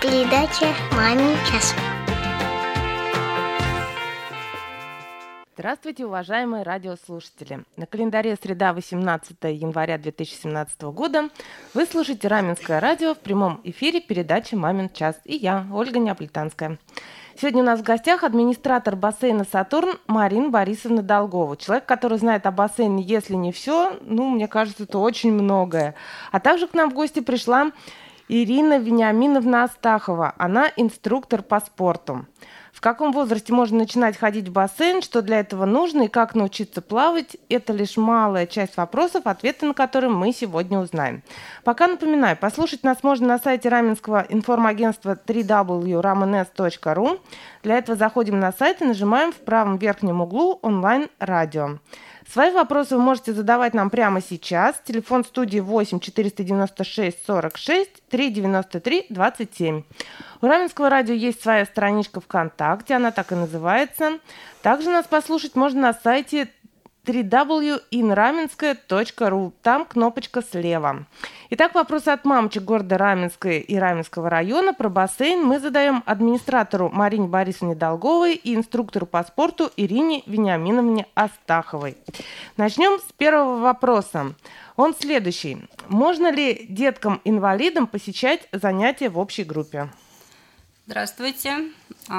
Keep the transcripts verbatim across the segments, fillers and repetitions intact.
передача «Мамин час». Здравствуйте, уважаемые радиослушатели! На календаре среда, восемнадцатое января две тысячи семнадцатого года. Вы слушаете Раменское радио, в прямом эфире передачи «Мамин час». И я, Ольга Неаполитанская. Сегодня у нас в гостях администратор бассейна «Сатурн» Марина Борисовна Долгова. Человек, который знает о бассейне, если не все, ну, мне кажется, это очень многое. А также к нам в гости пришла Ирина Вениаминовна Астахова. Она инструктор по спорту. В каком возрасте можно начинать ходить в бассейн, что для этого нужно и как научиться плавать – это лишь малая часть вопросов, ответы на которые мы сегодня узнаем. Пока напоминаю, послушать нас можно на сайте Раменского информагентства дабл ю дабл ю дабл ю точка рамэнэс точка ру. Для этого заходим на сайт и нажимаем в правом верхнем углу онлайн-радио. Свои вопросы вы можете задавать нам прямо сейчас. Телефон студии восемь четыреста девяносто шесть сорок шесть триста девяносто три двадцать семь. У Раменского радио есть своя страничка ВКонтакте, она так и называется. Также нас послушать можно на сайте дабл ю дабл ю дабл ю точка ин раменское точка ру. Там кнопочка слева. Итак, вопросы от мамочек города Раменское и Раменского района про бассейн мы задаем администратору Марине Борисовне Долговой и инструктору по спорту Ирине Вениаминовне Астаховой. Начнем с первого вопроса. Он следующий. Можно ли деткам-инвалидам посещать занятия в общей группе? Здравствуйте.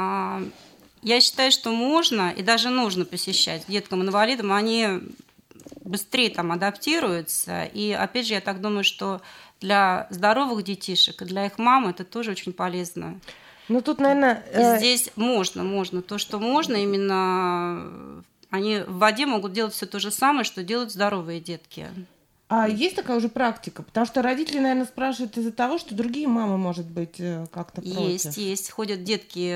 Я считаю, что можно и даже нужно посещать деткам-инвалидам. Они быстрее там адаптируются. И, опять же, я так думаю, что для здоровых детишек и для их мам это тоже очень полезно. Ну, тут, наверное... И здесь можно, можно. То, что можно, именно они в воде могут делать все то же самое, что делают здоровые детки. А есть такая уже практика? Потому что родители, наверное, спрашивают из-за того, что другие мамы, может быть, как-то против. Есть, есть. Ходят детки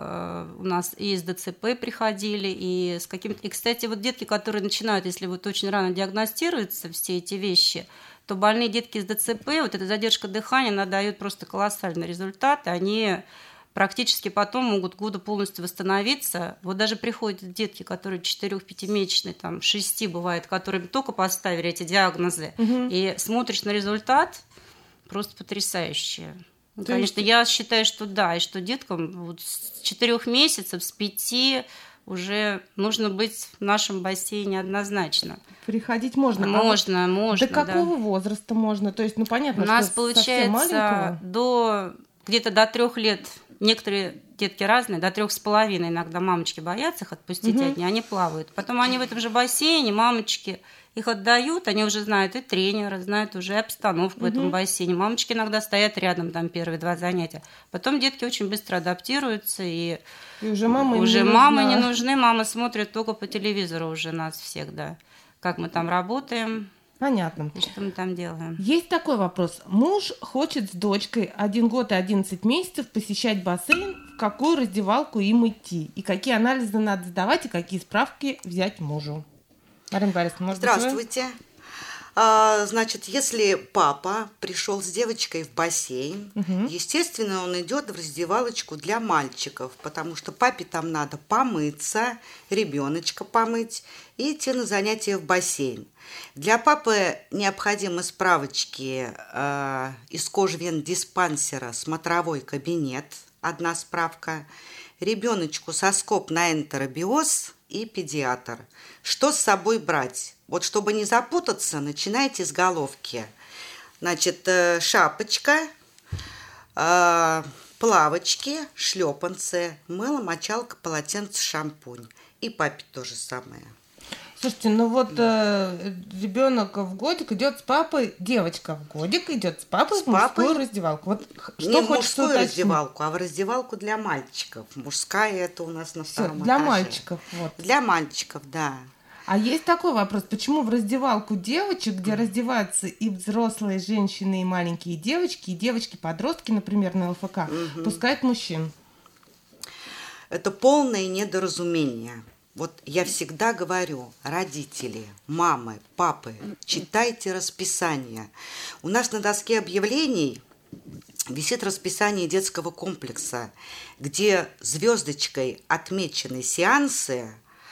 у нас и из ДЦП приходили, и с каким-то... И, кстати, вот детки, которые начинают, если вот очень рано диагностируются все эти вещи, то больные детки из ДЦП, вот эта задержка дыхания, она дает просто колоссальный результат. Они практически потом могут года полностью восстановиться. Вот даже приходят детки, которые четыре-пятимесячные, там, шести бывает, которым только поставили эти диагнозы, угу. И смотришь на результат, просто потрясающий. Ну, конечно, есть... я считаю, что да, и что деткам вот с четырех месяцев, с пяти уже нужно быть в нашем бассейне однозначно. Приходить можно? Можно, а можно, До какого да. возраста можно? То есть, ну, понятно, У нас что получается до где-то до трех лет. Некоторые детки разные, до трех с половиной иногда мамочки боятся их отпустить, угу. От них, они плавают. Потом они в этом же бассейне, мамочки их отдают, они уже знают и тренера, знают уже обстановку угу. в этом бассейне. Мамочки иногда стоят рядом, там первые два занятия. Потом детки очень быстро адаптируются, и, и уже мамы, уже не, мамы нужна. не нужны, мама смотрит только по телевизору уже нас всех, да. Как мы там работаем. Понятно. И что мы там делаем? Есть такой вопрос. Муж хочет с дочкой один год и одиннадцать месяцев посещать бассейн. В какую раздевалку им идти? И какие анализы надо сдавать, и какие справки взять мужу? Марина Борисовна, может быть, вы? Здравствуйте. А, значит, если папа пришел с девочкой в бассейн, угу. Естественно, он идет в раздевалочку для мальчиков, потому что папе там надо помыться, ребеночка помыть и идти на занятия в бассейн. Для папы необходимы справочки э, из кожвендиспансера «Смотровой кабинет», одна справка, ребеночку соскоб на энтеробиоз и педиатр. Что с собой брать? Вот чтобы не запутаться, начинайте с головки. Значит, э, шапочка, э, плавочки, шлепанцы, мыло, мочалка, полотенце, шампунь. И папе то же самое. Слушайте, ну вот э, ребенок в годик идет с папой, девочка в годик идет с папой с в мужскую папой? раздевалку. Вот что не в мужскую уточнить? раздевалку, а в раздевалку для мальчиков. Мужская это у нас на втором Всё, для этаже. мальчиков, вот. Для мальчиков, да. А есть такой вопрос, почему в раздевалку девочек, где раздеваются и взрослые женщины, и маленькие девочки, и девочки-подростки, например, на ЛФК, угу. пускают мужчин? Это полное недоразумение. Вот я всегда говорю, родители, мамы, папы, читайте расписание. У нас на доске объявлений висит расписание детского комплекса, где звездочкой отмечены сеансы,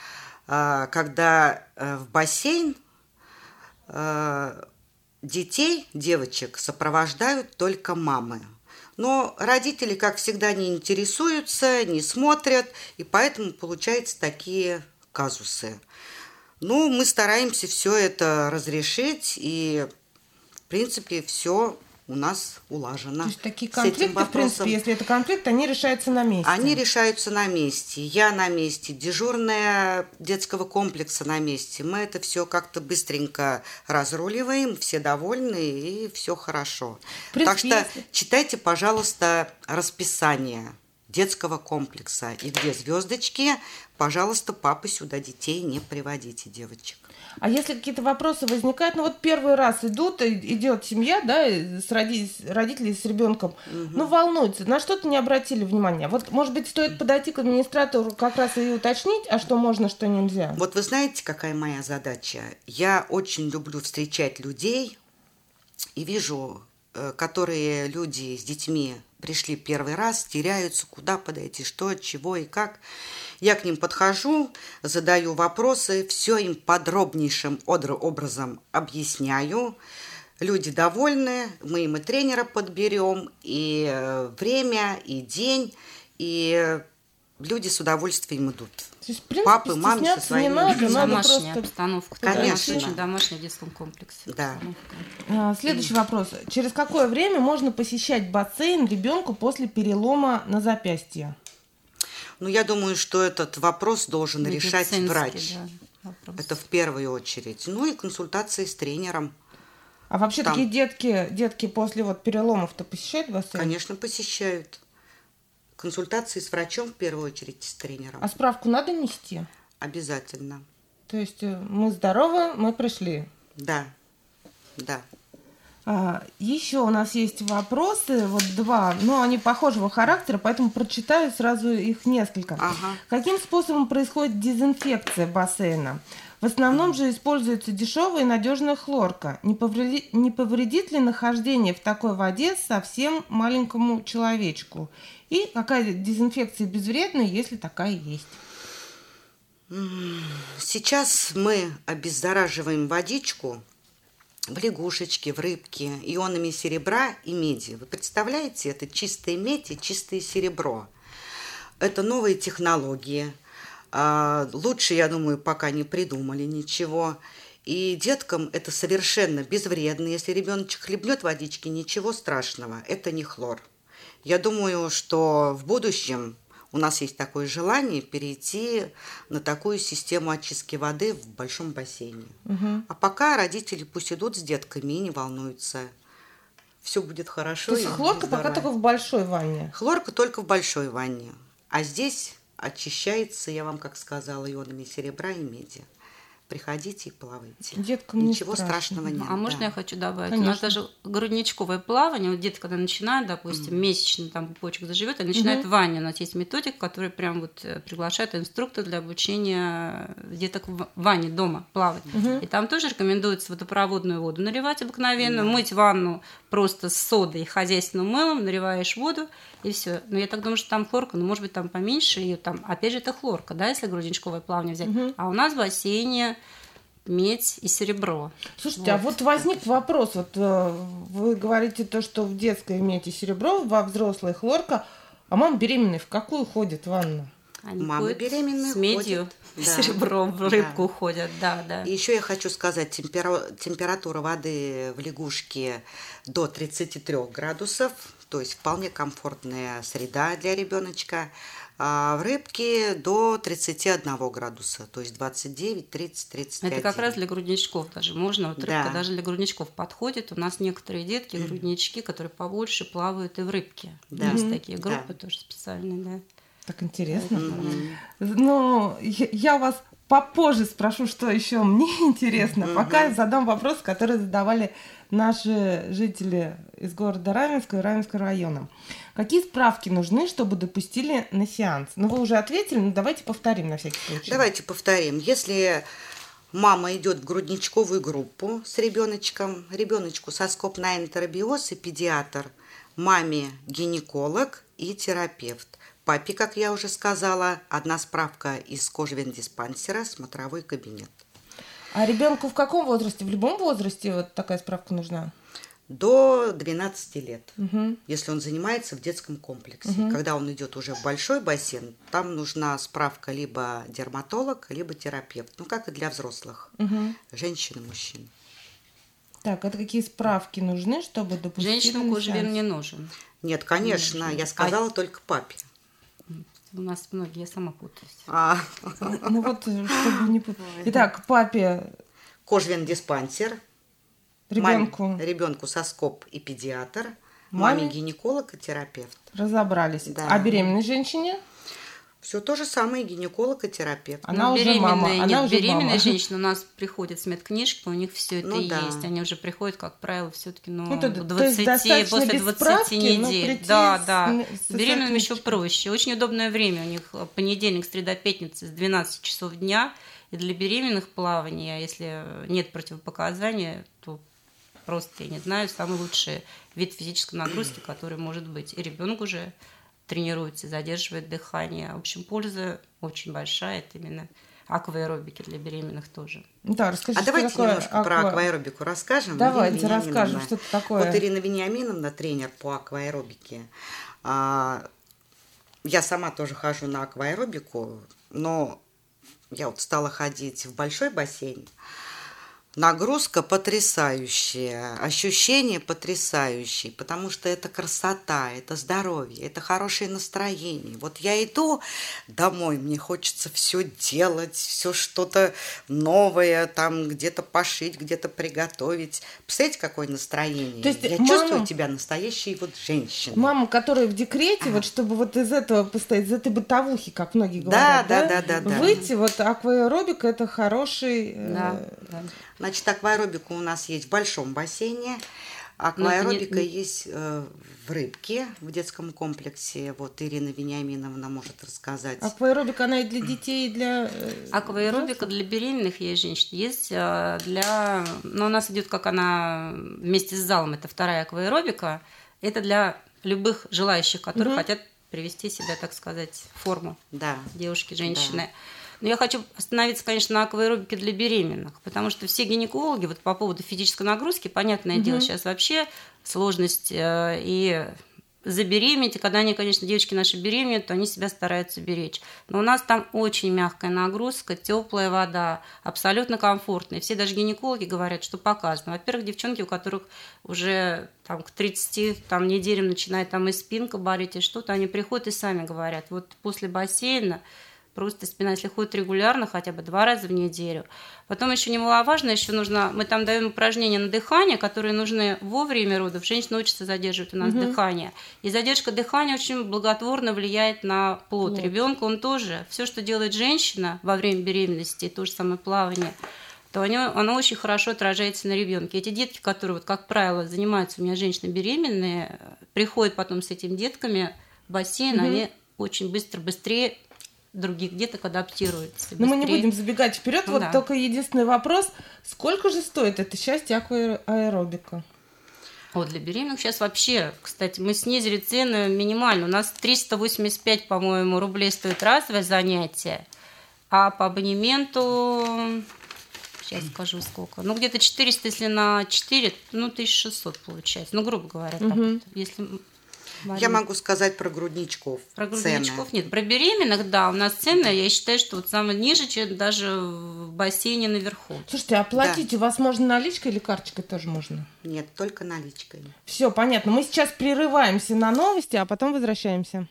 когда в бассейн детей, девочек сопровождают только мамы. Но родители, как всегда, не интересуются, не смотрят, и поэтому получаются такие казусы. Ну, мы стараемся все это разрешить, и, в принципе, все у нас улажено. То есть такие конфликты, в принципе, если это конфликт, они решаются на месте? Они решаются на месте. Я на месте, дежурная детского комплекса на месте. Мы это все как-то быстренько разруливаем, все довольны, и все хорошо. Принципе, так что если... читайте, пожалуйста, расписание детского комплекса. И где звездочки, пожалуйста, папы сюда детей не приводите, девочек. А если какие-то вопросы возникают, ну вот первый раз идут, идет семья, да, с роди... родители с ребенком, угу. ну волнуются, на что-то не обратили внимания. Вот, может быть, стоит подойти к администратору как раз и уточнить, а что можно, что нельзя. Вот вы знаете, какая моя задача? Я очень люблю встречать людей и вижу, которые люди с детьми пришли первый раз, теряются, куда подойти, что, чего и как. Я к ним подхожу, задаю вопросы, все им подробнейшим образом объясняю. Люди довольны, мы им и тренера подберем, и время, и день, и люди с удовольствием идут. То есть, в принципе, папы, мамы со своими. Не надо, надо домашняя просто... обстановка. Конечно. Очень домашняя в детском комплексе. Да. А, следующий mm. вопрос. Через какое время можно посещать бассейн ребенку после перелома на запястье? Ну, я думаю, что этот вопрос должен решать врач. Да, это в первую очередь. Ну и консультации с тренером. А вообще Там. такие детки, детки после вот переломов-то посещают бассейн? Конечно, посещают. Консультации с врачом в первую очередь, с тренером. А справку надо нести? Обязательно. То есть мы здоровы, мы пришли? Да, да. А, еще у нас есть вопросы, вот два, но они похожего характера, поэтому прочитаю сразу их несколько. Ага. Каким способом происходит дезинфекция бассейна? В основном же используется дешевая и надежная хлорка. Не повредит, не повредит ли нахождение в такой воде совсем маленькому человечку? И какая дезинфекция безвредная, если такая есть? Сейчас мы обеззараживаем водичку в лягушечке, в рыбке ионами серебра и меди. Вы представляете, это чистая медь и чистое серебро. Это новые технологии. Лучше, я думаю, пока не придумали ничего. И деткам это совершенно безвредно. Если ребеночек хлебнет водички, ничего страшного. Это не хлор. Я думаю, что в будущем у нас есть такое желание перейти на такую систему очистки воды в большом бассейне. Угу. А пока родители пусть идут с детками и не волнуются. Все будет хорошо. То есть хлорка пока только в большой ванне? Хлорка только в большой ванне. А здесь очищается, я вам как сказала, ионами серебра и меди. Приходите и плавайте. Деткам ничего не страшного нет. А да. можно я хочу добавить? Конечно. У нас даже грудничковое плавание, вот дети, когда начинают, допустим, mm. месячный там пупочек заживет, они начинают mm-hmm. в ванне. У нас есть методика, которая прям вот приглашает инструктор для обучения деток в ванне дома плавать. Mm-hmm. И там тоже рекомендуется водопроводную воду наливать обыкновенную, mm-hmm. мыть ванну просто с содой и хозяйственным мылом, наливаешь воду, и все. Но я так думаю, что там хлорка, ну, может быть, там поменьше, и там, опять же, это хлорка, да, если грудничковое плавание взять. Mm-hmm. А у нас в бассейне медь и серебро. Слушайте, вот. а вот возник вопрос. Вот э, вы говорите то, что в детской медь и серебро, во взрослой хлорка, а мама беременная в какую ходит ванну? Они Мамы беременные с медью, ходят. Да. Серебром в рыбку да. уходят, да, да. И еще я хочу сказать, темпера... температура воды в лягушке до тридцати трёх градусов, то есть вполне комфортная среда для ребеночка. А в рыбке до тридцати одного градуса, то есть двадцать девять, тридцать, тридцать один. Это как раз для грудничков даже можно. Вот рыбка да. даже для грудничков подходит. У нас некоторые детки, груднички, которые побольше, плавают и в рыбке. Да. Есть такие группы да. тоже специальные, да. Так интересно. Mm-hmm. Ну, я, я у вас попозже спрошу, что еще мне интересно. Mm-hmm. Пока я задам вопрос, который задавали наши жители из города Раменска и Раменского района. Какие справки нужны, чтобы допустили на сеанс? Ну, вы уже ответили, но давайте повторим на всякий случай. Давайте повторим. Если мама идет в грудничковую группу с ребеночком, ребеночку соскопный энтеробиоз и педиатр, маме гинеколог и терапевт. Папе, как я уже сказала, одна справка из кожвендиспансера, смотровой кабинет. А ребенку в каком возрасте? В любом возрасте вот такая справка нужна? до двенадцати лет, Угу. если он занимается в детском комплексе. Мгм. Когда он идет уже в большой бассейн, там нужна справка либо дерматолог, либо терапевт. Ну, как и для взрослых, Угу. женщин и мужчин. Так, это какие справки нужны, чтобы допустить? Женщинам кожвен не нужен. Нет, конечно, я сказала только папе. У нас многие, я сама путаюсь. А, Ну вот, чтобы не... пу- Итак, папе, кожвен-диспансер, ребенку маме, ребенку соскоб и педиатр, Маме? маме гинеколог и терапевт. разобрались. Да. А беременной женщине? Все то же самое, гинеколог и терапевт. Она Ну, уже беременные, мама, нет, она уже беременные мама. женщины у нас приходят с медкнижкой, у них все это Ну да. есть. Они уже приходят, как правило, все-таки ну, Ну, то- в то есть двадцати, достаточно после без двадцати справки, но недель. прийти Да, с- да. с С беременными еще соответствующим- проще. Очень удобное время. У них понедельник, среда, пятница с двенадцати часов дня. И для беременных плаваний, а если нет противопоказаний, то просто, я не знаю, самый лучший вид физической нагрузки, который может быть. И ребенок уже тренируется, задерживает дыхание. В общем, польза очень большая. Это именно акваэробики для беременных тоже. Да, расскажи, А что давайте такое немножко про аква- акваэробику расскажем. Давайте Ирина расскажем, Вениаминовна. что это такое. Вот Ирина Вениаминовна, тренер по акваэробике. А, Я сама тоже хожу на акваэробику, но я вот стала ходить в большой бассейн. Нагрузка потрясающая, ощущения потрясающие, потому что это красота, это здоровье, это хорошее настроение. Вот я иду домой, мне хочется все делать, все что-то новое, там где-то пошить, где-то приготовить. Представляете, какое настроение? То есть я мама- чувствую тебя настоящей вот женщиной. Мама, которая в декрете, вот чтобы вот из этого постоять, из этой бытовухи, как многие Да, говорят, да, да, да, да. выйти, вот акваэробика это хороший... э, Да, да. Значит, акваэробика у нас есть в большом бассейне. Но Акваэробика это не- есть э, в Рыбке, в детском комплексе. Вот Ирина Вениаминовна может рассказать. Акваэробика, она и для детей, и для... э, Акваэробика для беременных есть женщин, есть а, для... Но у нас идет, как она вместе с залом, это вторая акваэробика. Это для любых желающих, которые Мгм. хотят привести себя, так сказать, в форму Да. девушки, женщины. Но я хочу остановиться, конечно, на акваэробике для беременных, потому что все гинекологи вот по поводу физической нагрузки, понятное Мгм. дело, сейчас вообще сложность э, и забеременеть, и когда они, конечно, девочки наши беременеют, то они себя стараются беречь. Но у нас там очень мягкая нагрузка, теплая вода, абсолютно комфортная. Все даже гинекологи говорят, что показано. Во-первых, девчонки, у которых уже там, к тридцати там, неделям начинает там и спинка болеть, и что-то, они приходят и сами говорят, вот после бассейна просто спина, если ходит регулярно, хотя бы два раза в неделю. Потом еще немаловажно, еще нужно, мы там даем упражнения на дыхание, которые нужны во время родов. Женщина учится задерживать у нас Мгм. дыхание. И задержка дыхания очень благотворно влияет на плод Вот. ребенка. Он тоже, все, что делает женщина во время беременности, то же самое плавание, то оно, оно очень хорошо отражается на ребенке. Эти детки, которые, вот, как правило, занимаются у меня женщины беременные, приходят потом с этими детками в бассейн, Мгм. они очень быстро, быстрее других деток адаптируются. Но мы не быстрее. будем забегать вперед. Вот Да. только единственный вопрос: сколько же стоит это счастье акваэробика? Вот для беременных сейчас вообще, кстати, мы снизили цены минимально. У нас триста восемьдесят пять, по-моему, рублей стоит разовое занятие, а по абонементу, сейчас скажу сколько, ну где-то четыреста, если на четыре, ну тысяча шестьсот получается, ну грубо говоря. Так Мгм. вот, если Я могу сказать про грудничков. Про цены. грудничков нет. Про беременных, да, у нас цены, я считаю, что вот самые ниже, чем даже в бассейне наверху. Слушайте, а платить у вас можно наличкой или карточкой тоже можно? Нет, только наличкой. Все, понятно. Мы сейчас прерываемся на новости, а потом возвращаемся.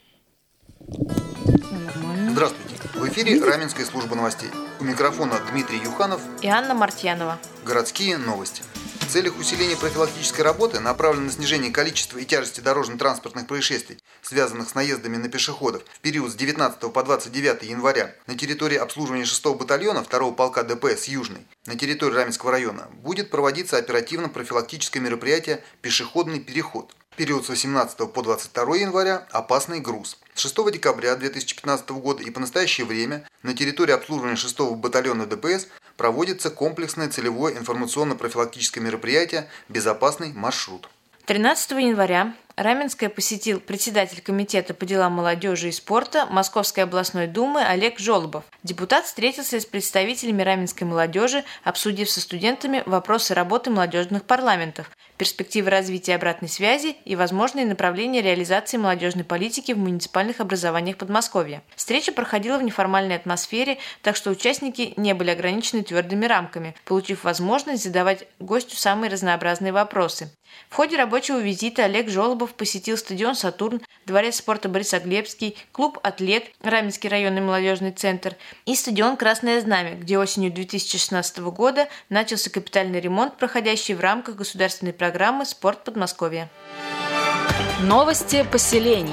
Всё нормально. Здравствуйте. В эфире Раменская служба новостей. У микрофона Дмитрий Юханов. И Анна Мартьянова. Городские новости. В целях усиления профилактической работы, направленной на снижение количества и тяжести дорожно-транспортных происшествий, связанных с наездами на пешеходов, в период с девятнадцатого по двадцать девятое января на территории обслуживания шестого батальона второго полка ДПС «Южный» на территории Раменского района будет проводиться оперативно-профилактическое мероприятие «Пешеходный переход». В период с восемнадцатого по двадцать второе января «Опасный груз». С шестого декабря две тысячи пятнадцатого года и по настоящее время на территории обслуживания шестого батальона ДПС проводится комплексное целевое информационно-профилактическое мероприятие «Безопасный маршрут». тринадцатого января Раменское посетил председатель Комитета по делам молодежи и спорта Московской областной думы Олег Жолобов. Депутат встретился с представителями раменской молодежи, обсудив со студентами вопросы работы молодежных парламентов. перспективы развития обратной связи и возможные направления реализации молодежной политики в муниципальных образованиях Подмосковья. Встреча проходила в неформальной атмосфере, так что участники не были ограничены твердыми рамками, получив возможность задавать гостю самые разнообразные вопросы. В ходе рабочего визита Олег Жолобов посетил стадион «Сатурн», дворец спорта Борисоглебский, клуб «Атлет», Раменский районный молодежный центр и стадион «Красное Знамя», где осенью две тысячи шестнадцатого года начался капитальный ремонт, проходящий в рамках государственной программы «Спорт Подмосковья». Новости поселений.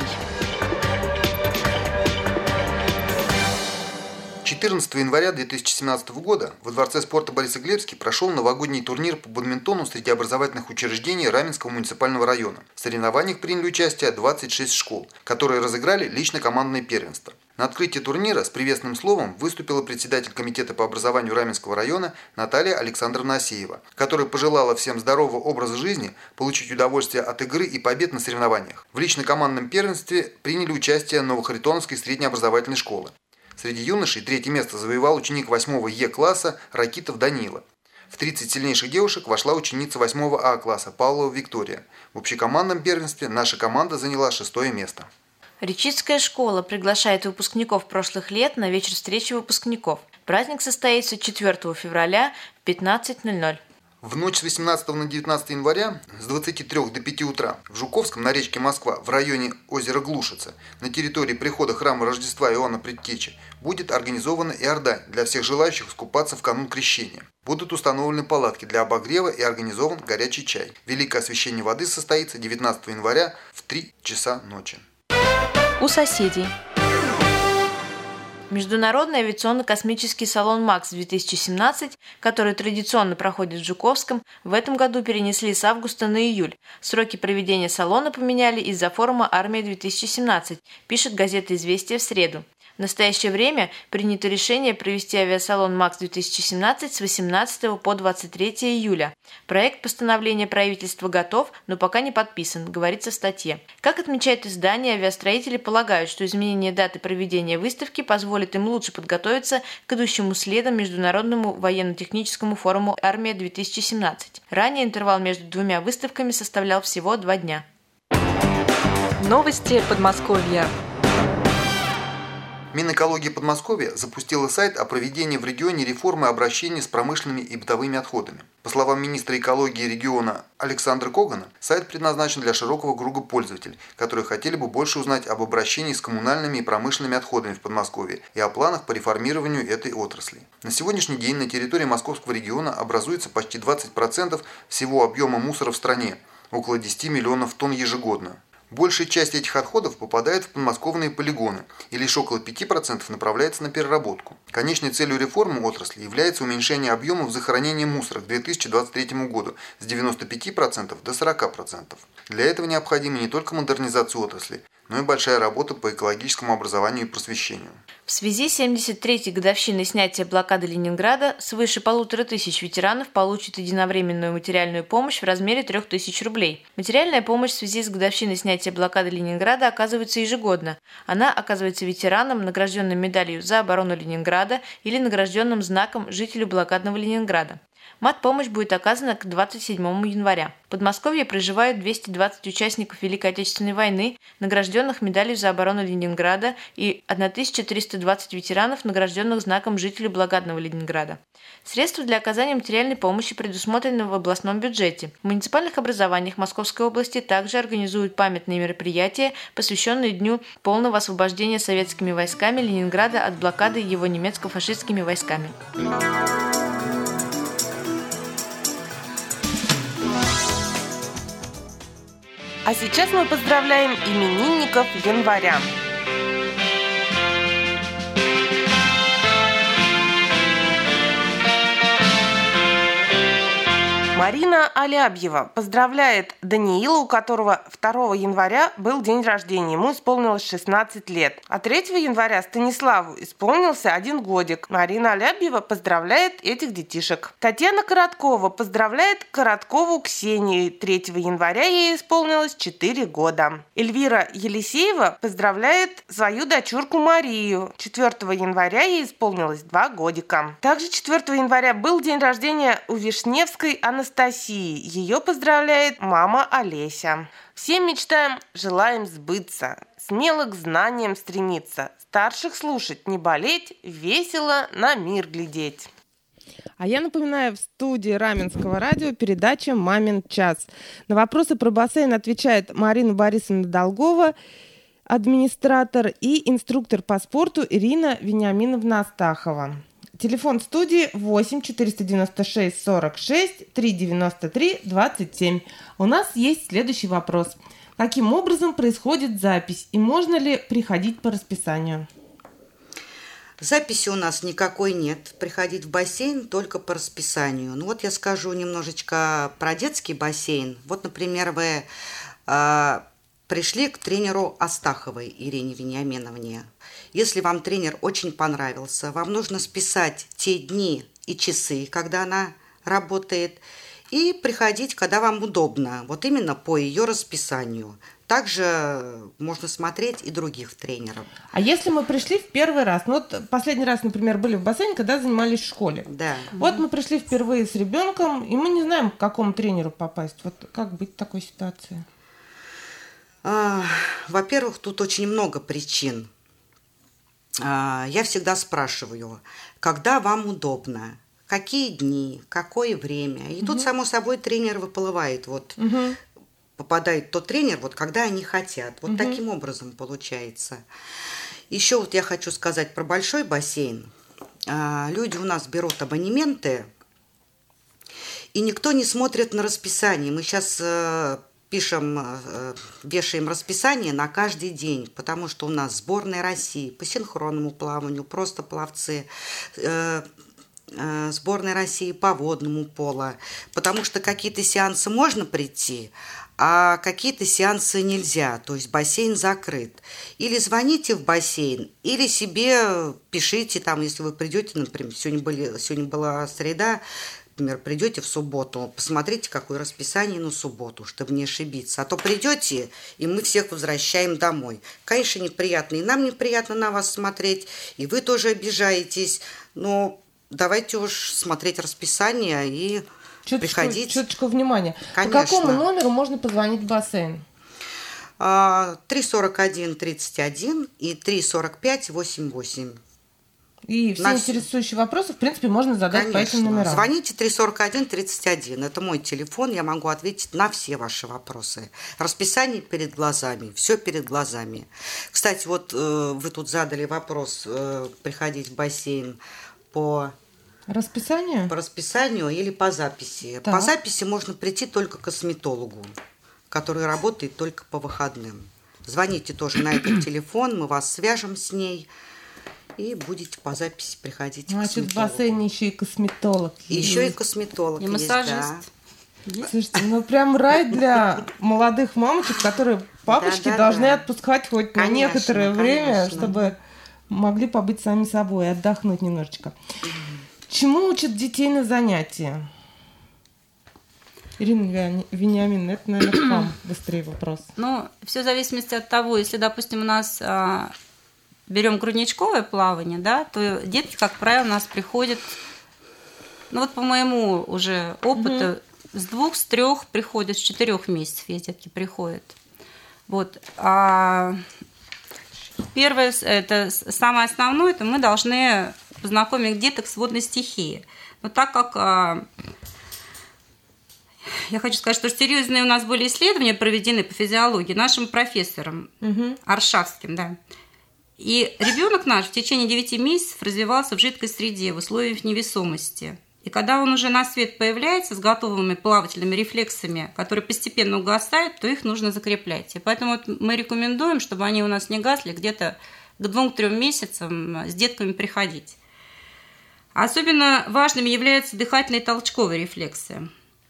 четырнадцатого января две тысячи семнадцатого года во Дворце спорта Борисоглебский прошел новогодний турнир по бадминтону среди образовательных учреждений Раменского муниципального района. В соревнованиях приняли участие двадцать шесть школ, которые разыграли лично-командное первенство. На открытии турнира с приветственным словом выступила председатель комитета по образованию Раменского района Наталья Александровна Асеева, которая пожелала всем здорового образа жизни, получить удовольствие от игры и побед на соревнованиях. В лично-командном первенстве приняли участие Новохаритоновской среднеобразовательной школы. Среди юношей третье место завоевал ученик восьмого Е-класса Ракитов Данила. В тридцать сильнейших девушек вошла ученица восьмого А-класса Павлова Виктория. В общекомандном первенстве наша команда заняла шестое место. Речицкая школа приглашает выпускников прошлых лет на вечер встречи выпускников. Праздник состоится четвёртого февраля в пятнадцать ноль ноль. В ночь с восемнадцатого на девятнадцатое января с двадцати трёх до пяти утра в Жуковском на речке Москва в районе озера Глушица на территории прихода храма Рождества Иоанна Предтечи будет организована иордань для всех желающих искупаться в канун Крещения. Будут установлены палатки для обогрева и организован горячий чай. Великое освящение воды состоится девятнадцатого января в три часа ночи. У соседей. Международный авиационно-космический салон «МАКС» две тысячи семнадцать, который традиционно проходит в Жуковском, в этом году перенесли с августа на июль. Сроки проведения салона поменяли из-за форума «Армия-две тысячи семнадцать», пишет газета «Известия» в среду. В настоящее время принято решение провести авиасалон «МАКС две тысячи семнадцать» с восемнадцатого по двадцать третье июля. Проект постановления правительства готов, но пока не подписан, говорится в статье. Как отмечает издание, авиастроители полагают, что изменение даты проведения выставки позволит им лучше подготовиться к идущему следом Международному военно-техническому форуму «Армия-две тысячи семнадцать». Ранее интервал между двумя выставками составлял всего два дня. Новости Подмосковья. Минэкология Подмосковья запустила сайт о проведении в регионе реформы обращения с промышленными и бытовыми отходами. По словам министра экологии региона Александра Когана, сайт предназначен для широкого круга пользователей, которые хотели бы больше узнать об обращении с коммунальными и промышленными отходами в Подмосковье и о планах по реформированию этой отрасли. На сегодняшний день на территории Московского региона образуется почти двадцать процентов всего объема мусора в стране, около десяти миллионов тонн ежегодно. Большая часть этих отходов попадает в подмосковные полигоны, и лишь около пяти процентов направляется на переработку. Конечной целью реформы отрасли является уменьшение объемов захоронения мусора к две тысячи двадцать третьему году с девяноста пяти процентов до сорока процентов. Для этого необходима не только модернизация отрасли, но и большая работа по экологическому образованию и просвещению. В связи с семьдесят третьей годовщиной снятия блокады Ленинграда свыше полутора тысяч ветеранов получат единовременную материальную помощь в размере трех тысяч рублей. Материальная помощь в связи с годовщиной снятия блокады Ленинграда оказывается ежегодно. Она оказывается ветеранам, награжденным медалью за оборону Ленинграда или награжденным знаком жителю блокадного Ленинграда. Мат-помощь будет оказана к двадцать седьмому января. В Подмосковье проживают двести двадцать участников Великой Отечественной войны, награжденных медалью за оборону Ленинграда, и тысяча триста двадцать ветеранов, награжденных знаком жителя блокадного Ленинграда. Средства для оказания материальной помощи предусмотрены в областном бюджете. В муниципальных образованиях Московской области также организуют памятные мероприятия, посвященные Дню полного освобождения советскими войсками Ленинграда от блокады его немецко-фашистскими войсками. А сейчас мы поздравляем именинников января. Марина Алябьева поздравляет Даниила, у которого второго января был день рождения. Ему исполнилось шестнадцать лет. А третьего января Станиславу исполнился один годик. Марина Алябьева поздравляет этих детишек. Татьяна Короткова поздравляет Короткову Ксению. третьего января ей исполнилось четыре года. Эльвира Елисеева поздравляет свою дочурку Марию. четвёртого января ей исполнилось два годика. Также четвёртого января был день рождения у Вишневской Анастасии. Анастасии. Ее поздравляет мама Олеся. Все мечтаем, желаем сбыться. Смело к знаниям стремиться. Старших слушать, не болеть, весело на мир глядеть. А я напоминаю, в студии Раменского радио передача «Мамин час». На вопросы про бассейн отвечает Марина Борисовна Долгова, администратор, и инструктор по спорту Ирина Вениаминовна Астахова. Телефон студии восемь четыреста девяносто шесть сорок шесть триста девяносто три двадцать семь. У нас есть следующий вопрос. Каким образом происходит запись и можно ли приходить по расписанию? Записи у нас никакой нет. Приходить в бассейн только по расписанию. Ну вот я скажу немножечко про детский бассейн. Вот, например, вы э, пришли к тренеру Астаховой Ирине Вениаминовне. Если вам тренер очень понравился, вам нужно списать те дни и часы, когда она работает, и приходить, когда вам удобно, вот именно по ее расписанию. Также можно смотреть и других тренеров. А если мы пришли в первый раз, ну вот последний раз, например, были в бассейне, когда занимались в школе. Да. Вот мы пришли впервые с ребенком, и мы не знаем, к какому тренеру попасть. Вот как быть в такой ситуации? А, во-первых, тут очень много причин. А, я всегда спрашиваю, когда вам удобно, какие дни, какое время. И угу. тут, само собой, тренер выплывает. Вот. Угу. Попадает тот тренер, вот когда они хотят. Вот угу. таким образом получается. Еще вот я хочу сказать про большой бассейн. А, люди у нас берут абонементы, и никто не смотрит на расписание. Мы сейчас э, пишем, э, вешаем расписание на каждый день, потому что у нас сборная России по синхронному плаванию, просто пловцы, э, э, сборная России по водному поло, потому что какие-то сеансы можно прийти, а какие-то сеансы нельзя, то есть бассейн закрыт. Или звоните в бассейн, или себе пишите, там, если вы придете, например, сегодня, были, сегодня была среда, например, придете в субботу, посмотрите, какое расписание на субботу, чтобы не ошибиться. А то придете, и мы всех возвращаем домой. Конечно, неприятно, и нам неприятно на вас смотреть, и вы тоже обижаетесь, но давайте уж смотреть расписание и... Чуточку, приходить. Чуточку внимания. Конечно. По какому номеру можно позвонить в бассейн? три сорок один тридцать один и три сорок пять восемьдесят восемь. И все Нас... интересующие вопросы, в принципе, можно задать Конечно. по этим номерам. Звоните три сорок один тридцать один. Это мой телефон, я могу ответить на все ваши вопросы. Расписание перед глазами, все перед глазами. Кстати, вот э, вы тут задали вопрос, э, приходить в бассейн по... Расписание? По расписанию или по записи. Так. По записи можно прийти только к косметологу, который работает только по выходным. Звоните тоже на этот телефон, мы вас свяжем с ней, и будете по записи приходить к Значит, косметологу. в бассейне еще и косметолог. И еще и косметолог и есть, массажист. Да. Слушайте, ну прям рай для молодых мамочек, которые папочки Да, да, должны да. отпускать хоть Конечно, на некоторое время, конечно. чтобы могли побыть сами собой, отдохнуть немножечко. Чему учат детей на занятия? Ирина Вениаминовна, это, наверное, к вам быстрее вопрос. Ну, все в зависимости от того, если, допустим, у нас а, берем грудничковое плавание, да, то детки, как правило, у нас приходят, ну вот по моему уже опыту, угу. с двух, с трех приходят, с четырех месяцев есть детки приходят. Вот. А первое, это самое основное, это мы должны познакомить деток с водной стихией. Но так как а, я хочу сказать, что серьезные у нас были исследования проведены по физиологии нашим профессором угу. Аршавским, да. И ребенок наш в течение девяти месяцев развивался в жидкой среде, в условиях невесомости. И когда он уже на свет появляется с готовыми плавательными рефлексами, которые постепенно угасают, то их нужно закреплять. И поэтому вот мы рекомендуем, чтобы они у нас не гасли, где-то к двум-трем месяцам с детками приходить. Особенно важными являются дыхательные и толчковые рефлексы.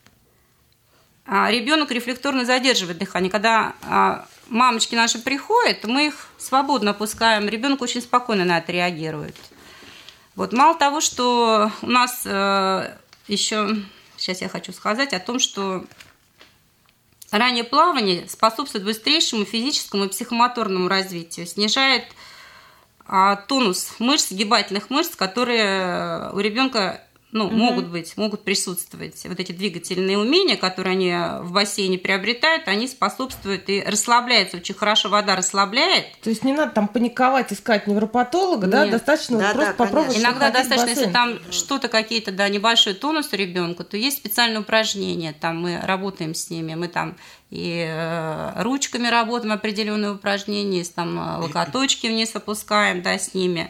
А ребенок рефлекторно задерживает дыхание. Когда а, мамочки наши приходят, мы их свободно опускаем. Ребенок очень спокойно на это реагирует. Вот. Мало того, что у нас э, еще, сейчас я хочу сказать о том, что раннее плавание способствует быстрейшему физическому и психомоторному развитию, снижает а, тонус мышц, сгибательных мышц, которые у ребенка ну, Угу. могут быть, могут присутствовать вот эти двигательные умения, которые они в бассейне приобретают, они способствуют и расслабляются очень хорошо, вода расслабляет. То есть не надо там паниковать, искать невропатолога, да, Нет. достаточно Да, вот просто да, попробовать. конечно. Иногда походить в достаточно, если бассейн. там что-то, какие-то, да, небольшой тонус у ребенка, то есть специальные упражнения, там мы работаем с ними, мы там и э, ручками работаем определенные упражнения, есть там э, локоточки вниз опускаем, да, с ними.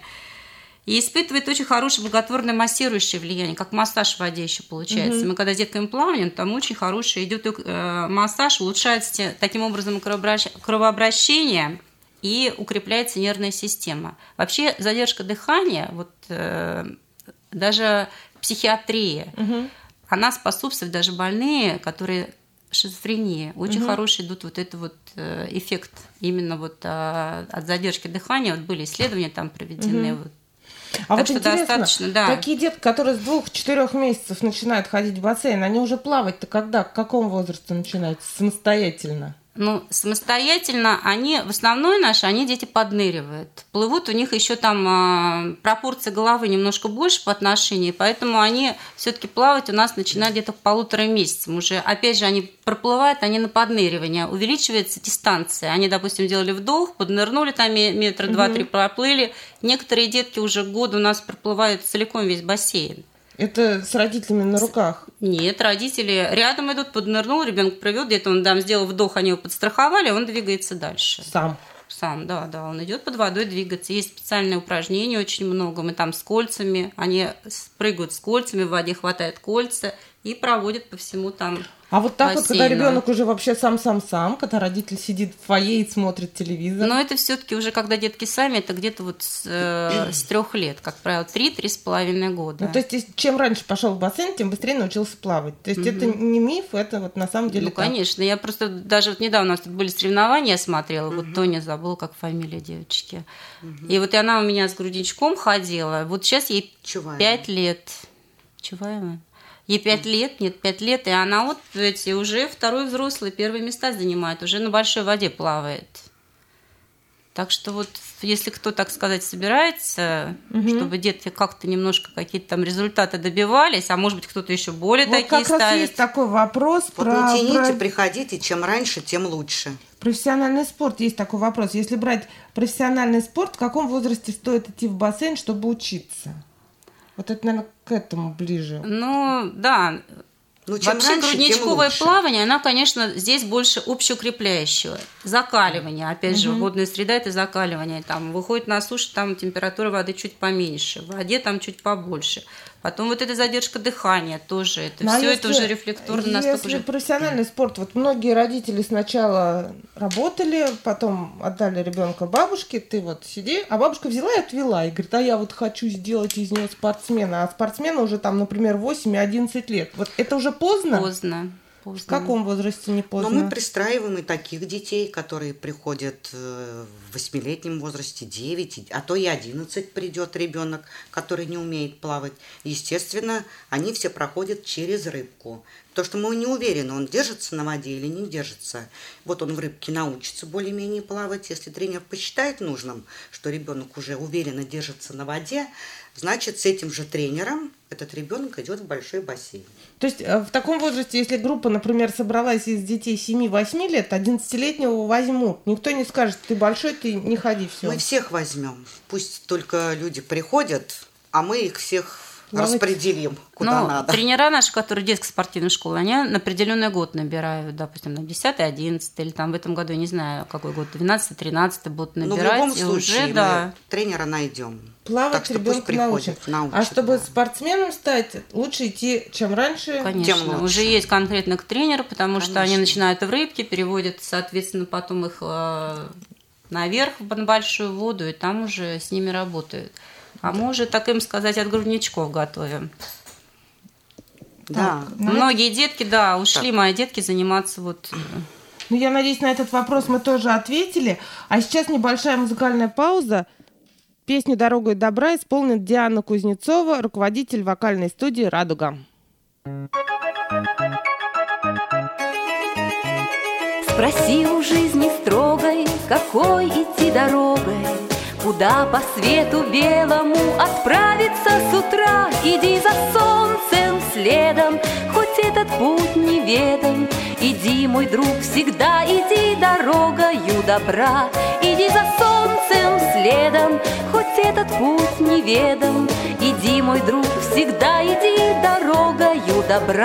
И испытывает очень хорошее благотворное массирующее влияние, как массаж в воде еще получается. Мгм. Мы когда с детками плаваем, там очень хороший идет э, массаж, улучшается те- таким образом кровообращ- кровообращение и укрепляется нервная система. Вообще задержка дыхания, вот э, даже психиатрия, Мгм. она способствует, даже больные, которые шизофрения, очень Мгм. хороший идут вот это вот э, эффект именно вот а, от задержки дыхания. Вот были исследования там проведены. Мгм. Вот. А Так вот что интересно, достаточно, да. такие детки, которые с двух-четырех месяцев начинают ходить в бассейн, они уже плавать-то когда, в каком возрасте начинают самостоятельно? Ну, самостоятельно они, в основной наши, они дети подныривают. Плывут, у них еще там а, пропорция головы немножко больше по отношению, поэтому они все-таки плавать у нас начинают где-то к полутора месяцам. Уже, опять же, они проплывают, они на подныривание. Увеличивается дистанция. Они, допустим, делали вдох, поднырнули там метра два-три, проплыли. Некоторые детки уже год у нас проплывают целиком весь бассейн. Это с родителями на руках? Нет, родители рядом идут, поднырнул, ребенок привел, где-то он там сделал вдох, они его подстраховали, он двигается дальше. Сам? Сам, да, да, он идет под водой двигаться. Есть специальные упражнения очень много, мы там с кольцами, они прыгают с кольцами, в воде хватают кольца и проводят по всему там. А вот так вот, когда бассейну. ребенок уже вообще сам-сам-сам, когда родитель сидит в фойе и смотрит телевизор. Но это все-таки уже когда детки сами, это где-то вот с, э, с трех лет, как правило, три-три с половиной года. Ну, то есть, если- чем раньше пошел в бассейн, тем быстрее научился плавать. То есть, это не миф, это вот на самом деле Ну, так. конечно. Я просто даже вот недавно у нас тут были соревнования, я смотрела. Вот Тоня забыла, как фамилия девочки. И вот и она у меня с грудничком ходила. Вот сейчас ей Чуваева. пять лет. Чуваева? Ей пять лет, нет, пять лет, и она вот эти уже второй взрослый, первые места занимает, уже на большой воде плавает. Так что вот, если кто, так сказать, собирается, чтобы детки как-то немножко какие-то там результаты добивались, а может быть, кто-то еще более Вот такие как раз ставит. есть такой вопрос Вот про, не тяните, про приходите, чем раньше, тем лучше. профессиональный спорт. Есть такой вопрос. Если брать профессиональный спорт, в каком возрасте стоит идти в бассейн, чтобы учиться? Вот это, наверное, к этому ближе. Ну, да. Ну, чем Вообще раньше, тем грудничковое лучше. плавание, она, конечно, здесь больше общеукрепляющего. Закаливание, опять же, водная среда – это закаливание. Там выходит на сушу, там температура воды чуть поменьше, в воде там чуть побольше. Потом вот эта задержка дыхания тоже. Это Ну, а все это если- уже рефлекторно настолько Если же. профессиональный спорт, вот многие родители сначала работали, потом отдали ребенка бабушке, ты вот сиди, а бабушка взяла и отвела, и говорит, а я вот хочу сделать из него спортсмена, а спортсмена уже там, например, восемь и одиннадцать лет. Вот это уже поздно? Поздно. поздно. В каком возрасте не поздно? Но мы пристраиваем и таких детей, которые приходят э, в восьмилетнем возрасте, девять, а то и одиннадцать придет ребенок, который не умеет плавать. Естественно, они все проходят через рыбку. Потому что мы не уверены, он держится на воде или не держится. Вот он в рыбке научится более-менее плавать. Если тренер посчитает нужным, что ребенок уже уверенно держится на воде, значит, с этим же тренером этот ребенок идет в большой бассейн. То есть э, в таком возрасте, если группа, например, собралась из детей семи-восьми лет, одиннадцатилетнего возьмут. Никто не скажет, ты большой, ты не ходи, все. Мы всех возьмем. Пусть только люди приходят, а мы их всех Плавать. распределим куда Ну, надо. тренера наши, которые детской спортивной школы, они на определенный год набирают, допустим, на десятый, одиннадцатый, или там в этом году, я не знаю, какой год, двенадцатый, тринадцатый будут Но набирать. в любом и случае уже, мы да. тренера найдем. Плавать Так что пусть ребенка научим. приходит, научат, А чтобы да. спортсменом стать, лучше идти чем раньше. Конечно, Тем лучше. уже есть конкретно к тренеру, потому что они Конечно. начинают в рыбке, переводят, соответственно, потом их э, наверх на большую воду, и там уже с ними работают. А мы уже, так им сказать, от грудничков готовим. Да. Ну, Многие детки, да, ушли мои детки заниматься вот... э, Ну, я надеюсь, на этот вопрос мы тоже ответили. А сейчас небольшая музыкальная пауза. Песню «Дорогой добра» исполнит Диана Кузнецова, руководитель вокальной студии «Радуга». Спроси у жизни строгой, какой идти дорогой, Куда по свету белому отправиться с утра? Иди за солнцем следом, хоть этот путь неведом. Иди, мой друг, всегда иди дорогою добра. Иди за солнцем следом, хоть этот путь неведом. Иди, мой друг, всегда иди дорогою добра.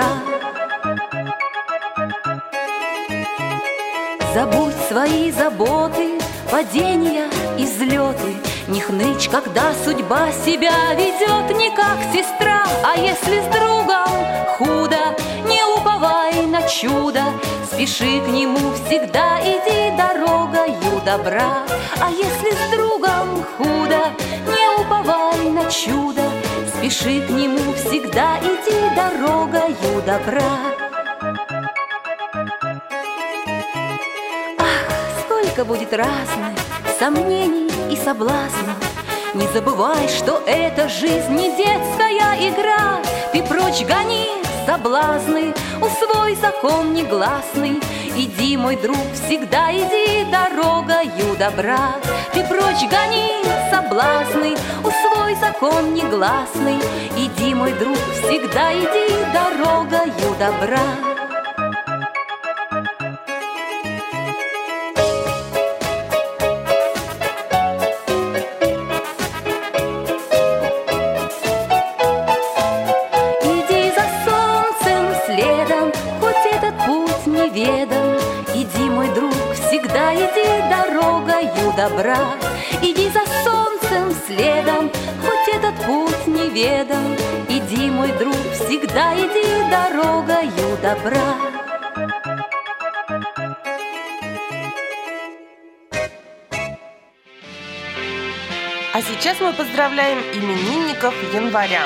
Забудь свои заботы, падения и взлеты. Не хнычь, когда судьба себя ведет не как сестра. А если с другом худо, не уповай на чудо. Спеши к нему, всегда иди дорогою добра. А если с другом худо, не уповай на чудо. Спеши к нему, всегда иди дорогою добра. Сколько будет разных сомнений и соблазнов. Не забывай, что эта жизнь не детская игра. Ты прочь гони соблазны, усвой закон негласный. Иди, мой друг, всегда иди дорогою добра. Ты прочь гони соблазны, усвой закон негласный. Иди, мой друг, всегда иди дорогою добра. Иди, мой друг, всегда иди дорогою добра. Иди за солнцем следом, хоть этот путь неведом. Иди, мой друг, всегда иди дорогою добра. А сейчас мы поздравляем именинников января.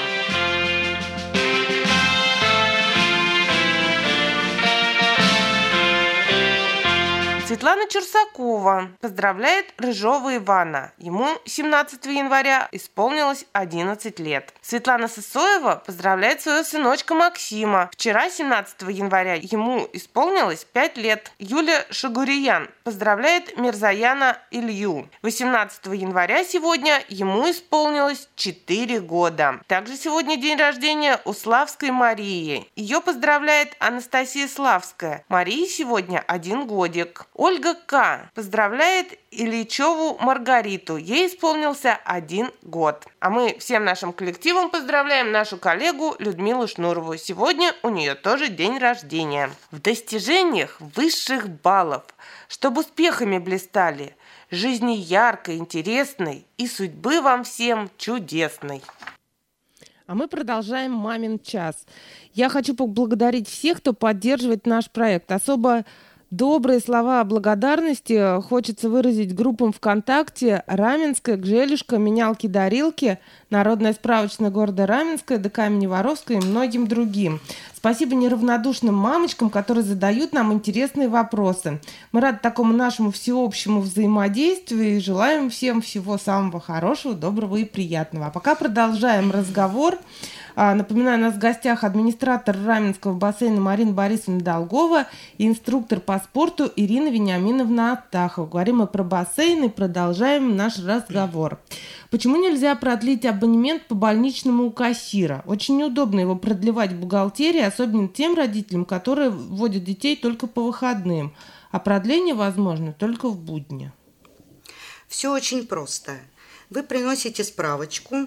Светлана Черсакова поздравляет Рыжова Ивана. Ему семнадцатого января исполнилось одиннадцать лет. Светлана Сысоева поздравляет своего сыночка Максима. Вчера, семнадцатого января, ему исполнилось пять лет. Юля Шагуриян поздравляет Мирзаяна Илью. восемнадцатого января сегодня ему исполнилось четыре года. Также сегодня день рождения у Славской Марии. Ее поздравляет Анастасия Славская. Марии сегодня один годик. Ольга К. поздравляет Ильичеву Маргариту. Ей исполнился один год. А мы всем нашим коллективом поздравляем нашу коллегу Людмилу Шнурову. Сегодня у нее тоже день рождения. В достижениях высших баллов, чтобы успехами блистали, жизни яркой, интересной и судьбы вам всем чудесной. А мы продолжаем «Мамин час». Я хочу поблагодарить всех, кто поддерживает наш проект. Особо добрые слова благодарности хочется выразить группам ВКонтакте «Раменская», «Гжелюшка», «Менялки-дарилки», Народная справочная города Раменская, ДК имени Воровского и многим другим. Спасибо неравнодушным мамочкам, которые задают нам интересные вопросы. Мы рады такому нашему всеобщему взаимодействию и желаем всем всего самого хорошего, доброго и приятного. А пока продолжаем разговор. Напоминаю, у нас в гостях администратор Раменского бассейна Марина Борисовна Долгова и инструктор по спорту Ирина Вениаминовна Аттахова. Говорим мы про бассейн и продолжаем наш разговор. Почему нельзя продлить абонемент по больничному у кассира? Очень неудобно его продлевать в бухгалтерии, особенно тем родителям, которые вводят детей только по выходным. А продление возможно только в будни. Все очень просто. Вы приносите справочку,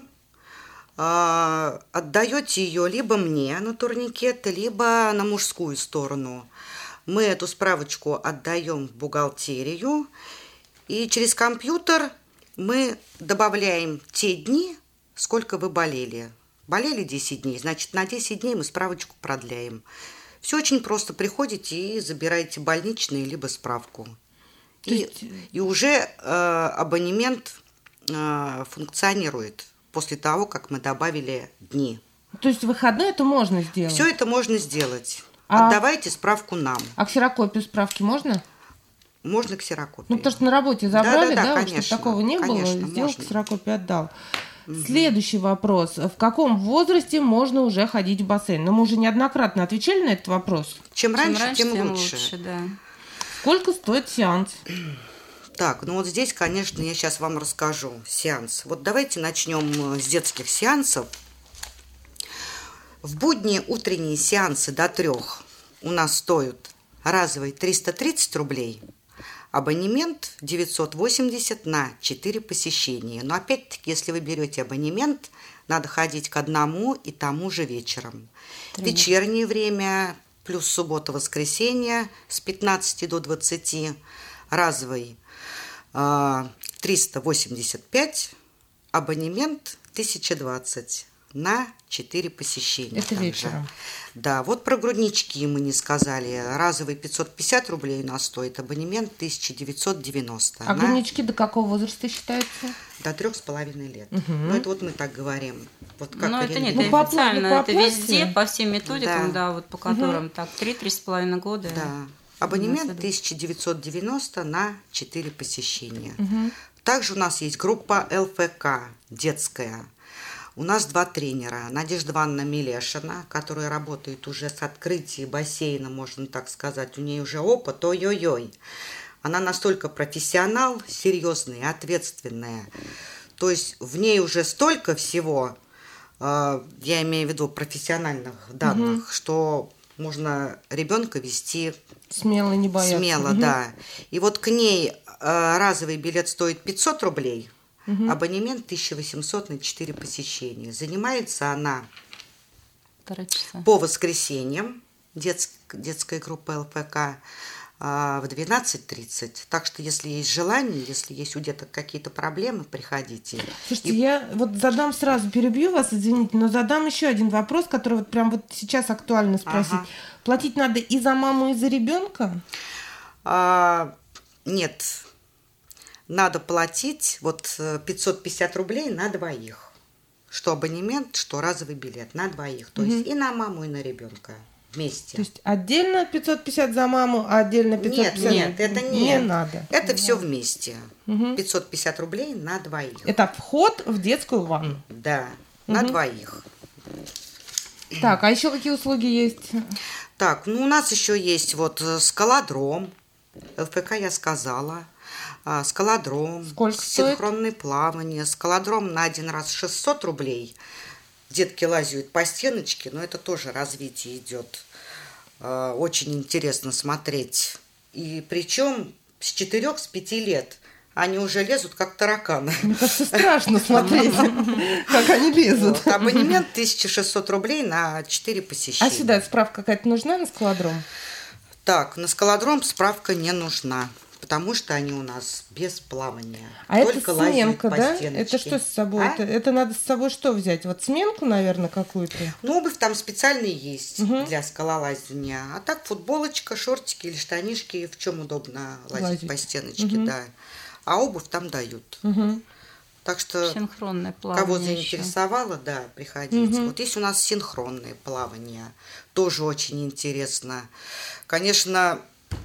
отдаете ее либо мне на турникет, либо на мужскую сторону. Мы эту справочку отдаем в бухгалтерию, и через компьютер мы добавляем те дни, сколько вы болели. Болели десять дней, значит, на десять дней мы справочку продляем. Все очень просто. Приходите и забираете больничный либо справку. И, есть... и уже э, абонемент э, функционирует после того, как мы добавили дни. То есть в выходные это можно сделать? Все это можно сделать. А... Отдавайте справку нам. А ксерокопию справки можно? Можно ксерокопию. Ну, потому что на работе забрали, да, да, да, да конечно, чтобы такого не конечно, было, сделал можно. Ксерокопию, отдал. Угу. Следующий вопрос. В каком возрасте можно уже ходить в бассейн? Но мы уже неоднократно отвечали на этот вопрос. Чем раньше, Чем раньше тем, тем лучше. лучше, да. Сколько стоит сеанс? Так, ну вот здесь, конечно, я сейчас вам расскажу сеанс. Вот давайте начнем с детских сеансов. В будни утренние сеансы до трех у нас стоят разовый триста тридцать рублей, абонемент девятьсот восемьдесят на четыре посещения. Но опять-таки, если вы берете абонемент, надо ходить к одному и тому же вечером. Тренер. Вечернее время плюс суббота-воскресенье с пятнадцати до двадцати, разовый э, триста восемьдесят пять, абонемент тысяча двадцать на четыре посещения. Это вечером. Же. Да, вот про груднички мы не сказали. Разовый пятьсот пятьдесят рублей у нас стоит, абонемент тысяча девятьсот девяносто. А на... груднички до какого возраста считаются? До трех с половиной лет. Угу. Ну, это вот мы так говорим. Вот как ну, это нет, ну, это по официально, по это везде, по всем методикам, да, да вот по которым угу. так, три-три с половиной года. Да. Абонемент тысяча девятьсот девяносто на четыре посещения. Угу. Также у нас есть группа эл эф ка, детская. У нас два тренера. Надежда Ивановна Милешина, которая работает уже с открытия бассейна, можно так сказать. У нее уже опыт, ой-ой-ой. Она настолько профессионал, серьезная, ответственная. То есть в ней уже столько всего, э, я имею в виду профессиональных данных, угу. что можно ребенка вести смело, не бояться. Смело, угу. да. И вот к ней э, разовый билет стоит пятьсот рублей, угу. абонемент тысяча восемьсот на четыре посещения. Занимается она по воскресеньям, детск, детская группа эл эф ка, в двенадцать тридцать. Так что, если есть желание, если есть у деток какие-то проблемы, приходите. Слушайте, и... я вот задам сразу, перебью вас, извините, но задам еще один вопрос, который вот прям вот сейчас актуально спросить. Ага. Платить надо и за маму, и за ребенка? А, нет. Надо платить вот пятьсот пятьдесят рублей на двоих. Что абонемент, что разовый билет на двоих. То угу. есть и на маму, и на ребенка. Вместе. То есть отдельно пятьсот пятьдесят за маму, а отдельно пятьсот пятьдесят? Нет, нет, это не, не надо. Это да. все вместе. Угу. пятьсот пятьдесят рублей на двоих. Это вход в детскую ванну? Да, угу. на двоих. Так, а еще какие услуги есть? Так, ну у нас еще есть вот скалодром. эл эф ка я сказала. Скалодром. Сколько синхронное стоит? Плавание. Скалодром на один раз шестьсот рублей. Детки лазят по стеночке, но это тоже развитие идет. Очень интересно смотреть. И причем с четырёх, с пяти лет они уже лезут, как тараканы. Мне кажется, страшно смотреть, как они лезут. Вот, абонемент тысяча шестьсот рублей на четыре посещения. А сюда справка какая-то нужна на скалодром? Так, на скалодром справка не нужна. Потому что они у нас без плавания. А Только это сменка, по да? стеночке. Это что с собой? А? Это, это надо с собой что взять? Вот сменку, наверное, какую-то? Ну, обувь там специальная есть угу. для скалолазания. А так футболочка, шортики или штанишки, в чем удобно лазить, лазить. По стеночке, угу. да. А обувь там дают. Угу. Так что, синхронное плавание кого заинтересовало, еще. Да, приходите. Угу. Вот есть у нас синхронное плавание. Тоже очень интересно. Конечно...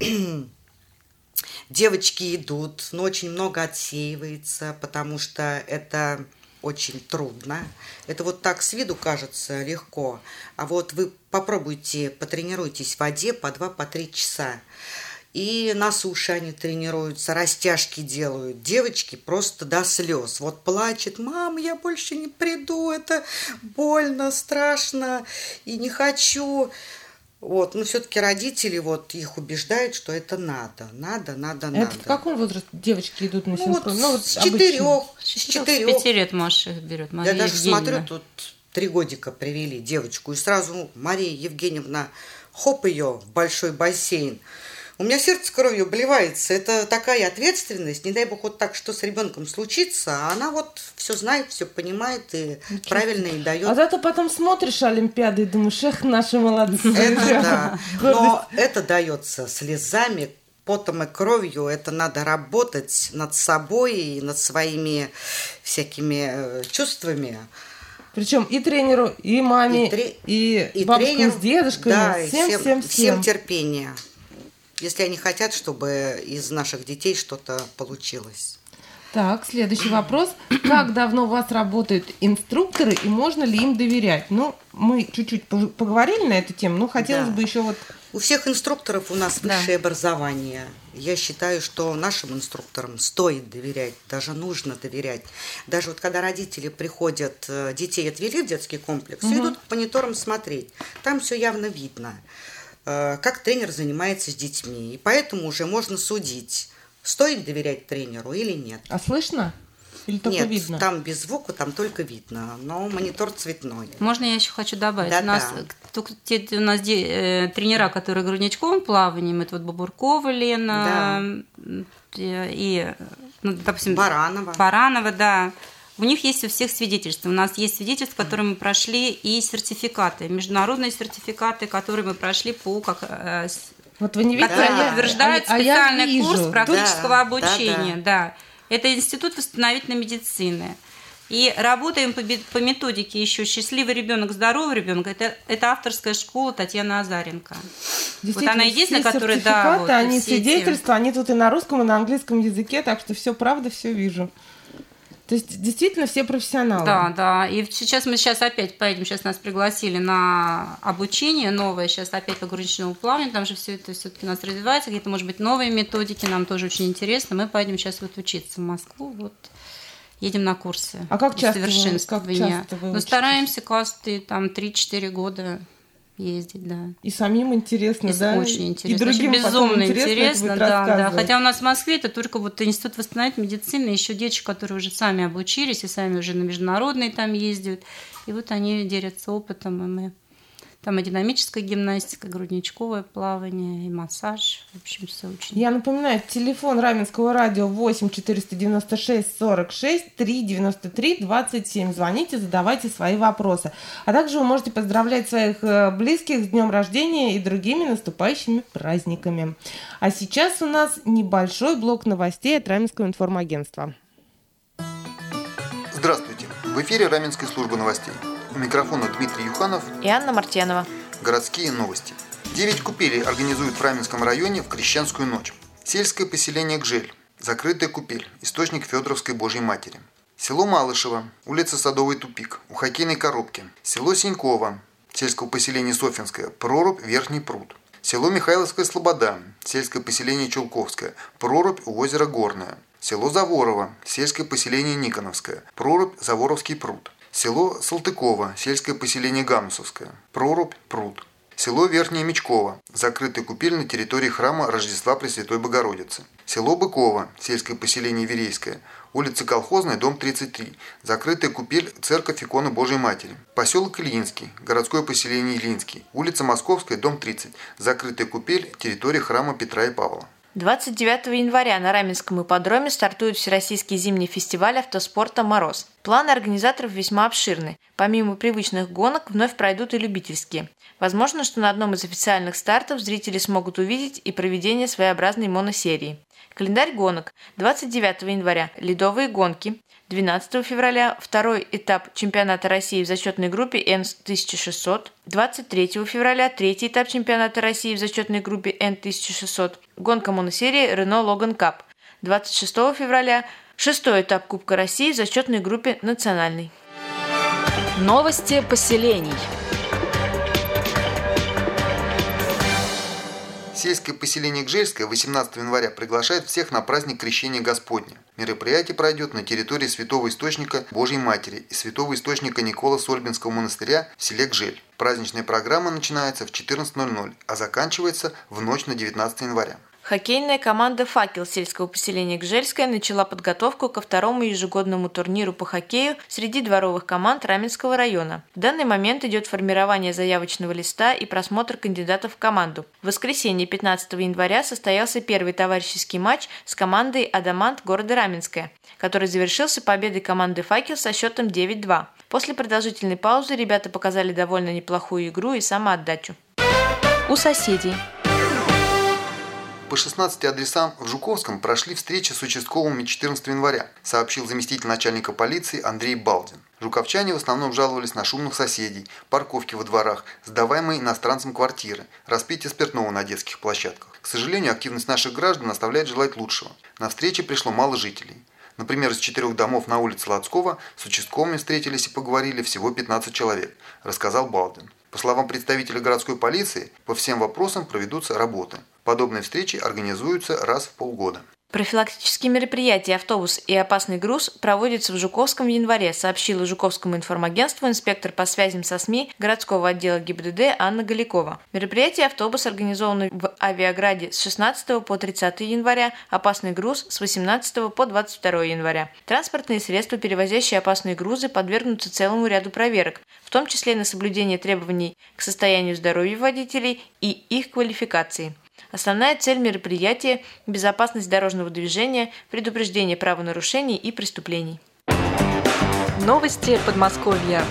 Девочки идут, но очень много отсеивается, потому что это очень трудно. Это вот так с виду кажется легко. А вот вы попробуйте, потренируйтесь в воде по два, по три часа. И на суше они тренируются, растяжки делают. Девочки просто до слез. Вот плачет: мам, я больше не приду, это больно, страшно, и не хочу. Вот, но все-таки родители вот их убеждают, что это надо, надо, надо, это надо. Это в каком возрасте девочки идут на синхрон? Ну, вот ну, вот с четырех, с четырех. С пяти лет Маша их берет. Мария Я даже Евгеньевна. смотрю, тут три годика привели девочку, и сразу Мария Евгеньевна, хоп, ее в большой бассейн. У меня сердце кровью обливается. Это такая ответственность. Не дай бог вот так, что с ребенком случится, а она вот все знает, все понимает и Ничего. правильно и дает. А зато потом смотришь Олимпиады и думаешь: эх, наши молодцы. Это да. Но это дается слезами, потом и кровью. Это надо работать над собой и над своими всякими чувствами. Причем и тренеру, и маме, и, тре... и, и бабушкам тренеру, с дедушками. Да, всем, всем, всем, всем, всем терпения. Если они хотят, чтобы из наших детей что-то получилось. Так, следующий вопрос. Как давно у вас работают инструкторы и можно ли им доверять? Ну, мы чуть-чуть поговорили на эту тему, но хотелось да. бы еще вот У всех инструкторов у нас Да. высшее образование. Я считаю, что нашим инструкторам стоит доверять, даже нужно доверять. Даже вот когда родители приходят, э, детей отвели в детский комплекс, и идут к мониторам смотреть. Там все явно видно, э, как тренер занимается с детьми. И поэтому уже можно судить, стоит доверять тренеру или нет. А слышно? Или только Нет, видно? там без звука, там только видно, но монитор цветной. Можно я еще хочу добавить? Да-да. У нас, только те, у нас де, э, тренера, которые грудничковым плаванием, это вот Бабуркова Лена э, и, ну, допустим, Баранова. Баранова, да. У них есть у всех свидетельства. У нас есть свидетельства, которые мы прошли, и сертификаты, международные сертификаты, которые мы прошли по как э, с- Вот вы не видите, которые Да. подтверждают а, а я специальный вижу. курс практического Да, обучения. да, Да, это Институт восстановительной медицины. И работаем по, бе- по методике еще «Счастливый ребенок, здоровый ребенок». Это, это авторская школа Татьяны Азаренко. Действительно, она единственная, все которая, да, сертификаты, вот, они все эти- свидетельства, они тут и на русском, и на английском языке, так что все правда, все вижу. То есть действительно все профессионалы. Да, да. И сейчас мы сейчас опять поедем, сейчас нас пригласили на обучение новое, сейчас опять по грудничному плаванию, там же все это все-таки у нас развивается, где-то, может быть, новые методики, нам тоже очень интересно. Мы поедем сейчас вот учиться в Москву, вот. Едем на курсы. А как часто вы- совершенствования. как часто вы Ну, учитесь? стараемся каждые там три-четыре года ездить, да. И самим интересно, И да? очень интересно. И другим Очень потом безумно интересно, интересно, это будет да, да. рассказывать. Хотя у нас в Москве это только вот Институт восстановительной медицины, еще девочки, которые уже сами обучились и сами уже на международные там ездят. И вот они делятся опытом, и мы... Там и динамическая гимнастика, грудничковое плавание, и массаж. В общем, все очень... Я напоминаю, телефон Раменского радио восемь четыреста девяносто шесть сорок шесть триста девяносто три двадцать семь. Звоните, задавайте свои вопросы. А также вы можете поздравлять своих э, близких с днем рождения и другими наступающими праздниками. А сейчас у нас небольшой блок новостей от Раменского информагентства. Здравствуйте! В эфире Раменской службы новостей. У микрофона Дмитрий Юханов. И Анна Мартьянова. Городские новости. Девять купелей организуют в Раменском районе в Крещенскую ночь. Сельское поселение Гжель. Закрытая купель. Источник Федоровской Божьей Матери. Село Малышево. Улица Садовый тупик. У хоккейной коробки. Село Синьково. Сельского поселения Софьинское. Прорубь Верхний пруд. Село Михайловская Слобода. Сельское поселение Чулковское. Прорубь у озера Горное. Село Заворово. Сельское поселение Никоновское. Прорубь Заворовский пруд. Село Салтыково, сельское поселение Гамусовское, прорубь, пруд. Село Верхнее Мечково, закрытая купель на территории храма Рождества Пресвятой Богородицы. Село Быково, сельское поселение Верейское, улица Колхозная, дом тридцать три, закрытая купель Церковь Иконы Божьей Матери. Поселок Ильинский, городское поселение Ильинский, улица Московская, дом тридцать, закрытая купель, территория храма Петра и Павла. двадцать девятого января на Раменском ипподроме стартует Всероссийский зимний фестиваль автоспорта «Мороз». Планы организаторов весьма обширны. Помимо привычных гонок, вновь пройдут и любительские. Возможно, что на одном из официальных стартов зрители смогут увидеть и проведение своеобразной моносерии. Календарь гонок. двадцать девятого января – ледовые гонки. двенадцатого февраля – второй этап чемпионата России в зачетной группе Н тысяча шестьсот. двадцать третьего февраля – третий этап чемпионата России в зачетной группе Н тысяча шестьсот. Гонка моносерии Renault Logan Cup. двадцать шестого февраля – шестой этап Кубка России в зачетной группе национальной. Новости поселений. Сельское поселение Гжельское восемнадцатого января приглашает всех на праздник Крещения Господня. Мероприятие пройдет на территории Святого Источника Божьей Матери и Святого Источника Никола Сольбинского монастыря в селе Гжель. Праздничная программа начинается в четырнадцать ноль ноль, а заканчивается в ночь на девятнадцатое января. Хоккейная команда «Факел» сельского поселения Гжельское начала подготовку ко второму ежегодному турниру по хоккею среди дворовых команд Раменского района. В данный момент идет формирование заявочного листа и просмотр кандидатов в команду. В воскресенье пятнадцатого января состоялся первый товарищеский матч с командой «Адамант» города Раменское, который завершился победой команды «Факел» со счетом девять два. После продолжительной паузы ребята показали довольно неплохую игру и самоотдачу. У соседей. По шестнадцати адресам в Жуковском прошли встречи с участковыми четырнадцатого января, сообщил заместитель начальника полиции Андрей Балдин. Жуковчане в основном жаловались на шумных соседей, парковки во дворах, сдаваемые иностранцам квартиры, распитие спиртного на детских площадках. К сожалению, активность наших граждан оставляет желать лучшего. На встрече пришло мало жителей. Например, из четырех домов на улице Лацкова с участковыми встретились и поговорили всего пятнадцать человек, рассказал Балдин. По словам представителя городской полиции, по всем вопросам проведутся работы. Подобные встречи организуются раз в полгода. Профилактические мероприятия «Автобус» и «Опасный груз» проводятся в Жуковском в январе, сообщила Жуковскому информагентству инспектор по связям со СМИ городского отдела ГИБДД Анна Галикова. Мероприятие «Автобус» организовано в Авиаграде с шестнадцатого по тридцатое января, «Опасный груз» с восемнадцатого по двадцать второе января. Транспортные средства, перевозящие опасные грузы, подвергнутся целому ряду проверок, в том числе на соблюдение требований к состоянию здоровья водителей и их квалификации. Основная цель мероприятия – безопасность дорожного движения, предупреждение правонарушений и преступлений. Новости Подмосковья.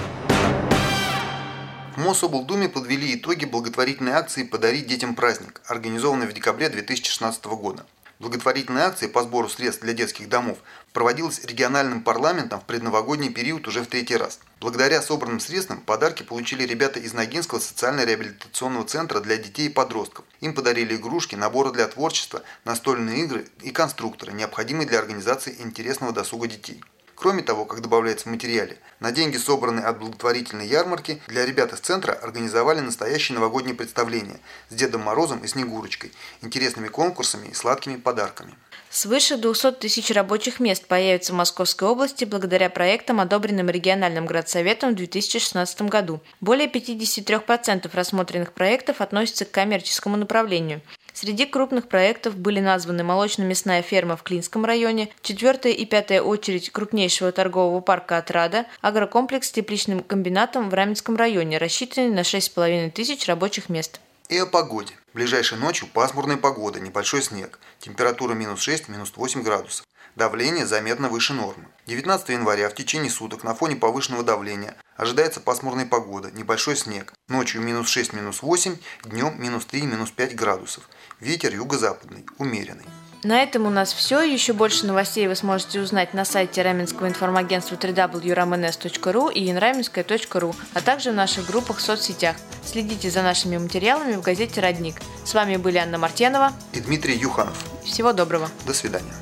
В Мособлдуме подвели итоги благотворительной акции «Подарить детям праздник», организованной в декабре две тысячи шестнадцатого года. Благотворительная акция по сбору средств для детских домов проводилась региональным парламентом в предновогодний период уже в третий раз. Благодаря собранным средствам подарки получили ребята из Ногинского социально-реабилитационного центра для детей и подростков. Им подарили игрушки, наборы для творчества, настольные игры и конструкторы, необходимые для организации интересного досуга детей. Кроме того, как добавляется в материале, на деньги, собранные от благотворительной ярмарки, для ребят из центра организовали настоящее новогоднее представление с Дедом Морозом и Снегурочкой, интересными конкурсами и сладкими подарками. Свыше двухсот тысяч рабочих мест появится в Московской области благодаря проектам, одобренным региональным градсоветом в две тысячи шестнадцатом году. Более пятьдесят три процента рассмотренных проектов относятся к коммерческому направлению. Среди крупных проектов были названы молочно-мясная ферма в Клинском районе, четвертая и пятая очередь крупнейшего торгового парка «Отрада», агрокомплекс с тепличным комбинатом в Раменском районе, рассчитанный на шесть с половиной тысяч рабочих мест. И о погоде. Ближайшей ночью пасмурная погода, небольшой снег. Температура минус шесть - минус восемь градусов. Давление заметно выше нормы. девятнадцатого января в течение суток на фоне повышенного давления ожидается пасмурная погода, небольшой снег. Ночью минус шесть - минус восемь, днем минус три - минус пять градусов. Ветер юго-западный, умеренный. На этом у нас все. Еще больше новостей вы сможете узнать на сайте Раменского информагентства дабл ю дабл ю дабл ю точка рамэнэс точка ру и инраменская точка ру, а также в наших группах в соцсетях. Следите за нашими материалами в газете «Родник». С вами были Анна Мартьянова и Дмитрий Юханов. Всего доброго. До свидания.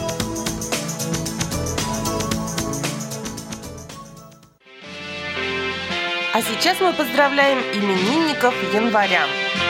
А сейчас мы поздравляем именинников января.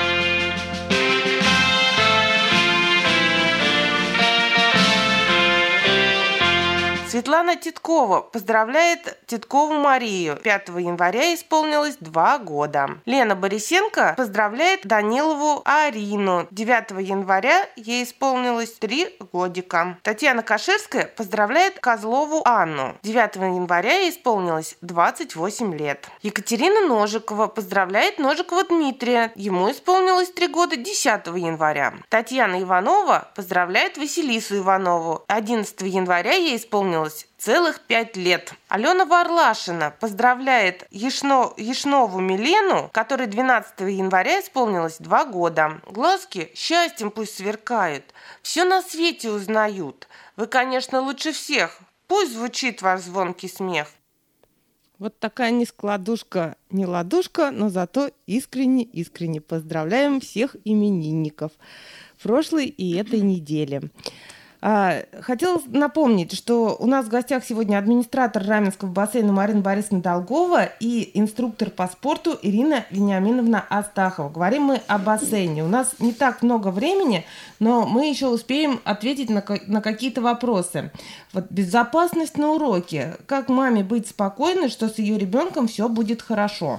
Светлана Титкова поздравляет Титкову Марию. пятого января исполнилось два года. Лена Борисенко поздравляет Данилову Арину. девятого января ей исполнилось три годика. Татьяна Каширская поздравляет Козлову Анну. девятого января ей исполнилось двадцать восемь лет. Екатерина Ножикова поздравляет Ножикова Дмитрия. Ему исполнилось три года десятого января. Татьяна Иванова поздравляет Василису Иванову. одиннадцатого января ей исполнилось целых пять лет. Алена Варлашина поздравляет Ешно, Ешнову Милену, которой двенадцатого января исполнилось два года. Глазки счастьем пусть сверкают, все на свете узнают. Вы, конечно, лучше всех, пусть звучит ваш звонкий смех. Вот такая нескладушка, не ладушка, но зато искренне-искренне поздравляем всех именинников прошлой и этой недели. Хотела напомнить, что у нас в гостях сегодня администратор Раменского бассейна Марина Борисовна Долгова и инструктор по спорту Ирина Вениаминовна Астахова. Говорим мы о бассейне. У нас не так много времени, но мы еще успеем ответить на, на какие-то вопросы. Вот безопасность на уроке. Как маме быть спокойной, что с ее ребенком все будет хорошо?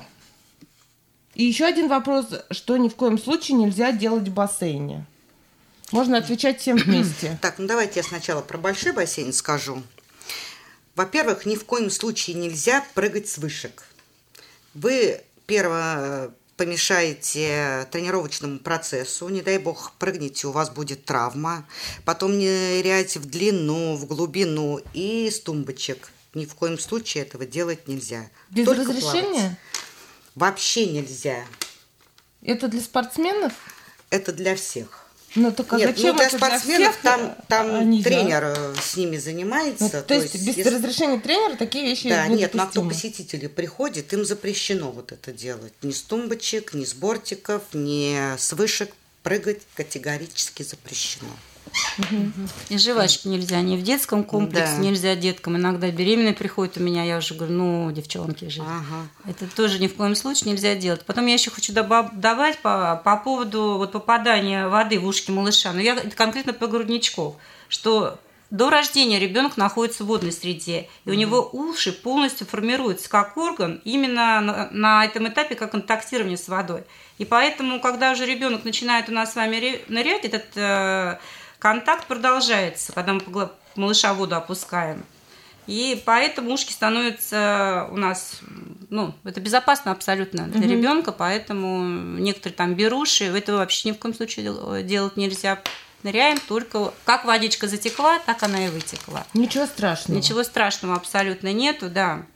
И еще один вопрос, что ни в коем случае нельзя делать в бассейне. Можно отвечать всем вместе. Так, ну давайте я сначала про большой бассейн скажу. Во-первых, ни в коем случае нельзя прыгать с вышек. Вы, первое, помешаете тренировочному процессу, не дай бог прыгните, у вас будет травма. Потом ныряйте в длину, в глубину и с тумбочек. Ни в коем случае этого делать нельзя. Без Только разрешения? Плавать. Вообще нельзя. Это для спортсменов? Это для всех. Ну, только Нет, зачем ну, для это спортсменов для всех, там, там а тренер с ними занимается. Ну, то, то есть, есть без если... разрешения тренера такие вещи Да, недопустимы? нет, на кто посетители приходят, им запрещено вот это делать. Ни с тумбочек, ни с бортиков, ни с вышек прыгать категорически запрещено. Угу. И жвачки нельзя, ни в детском комплексе, да. Нельзя деткам. Иногда беременные приходят у меня, я уже говорю, ну, девчонки же. Ага. Это тоже ни в коем случае нельзя делать. Потом я еще хочу добавить по, по поводу вот, попадания воды в ушки малыша. Но я это конкретно про грудничков, что до рождения ребенок находится в водной среде, и у него уши полностью формируются как орган именно на, на этом этапе, как контактирование с водой. И поэтому, когда уже ребенок начинает у нас с вами нырять, этот э, контакт продолжается, когда мы малыша в воду опускаем. И поэтому ушки становятся у нас, ну, это безопасно абсолютно для mm-hmm. ребенка, поэтому некоторые там беруши, этого вообще ни в коем случае делать нельзя. Ныряем только, как водичка затекла, так она и вытекла. Ничего страшного. Ничего страшного абсолютно нету, да.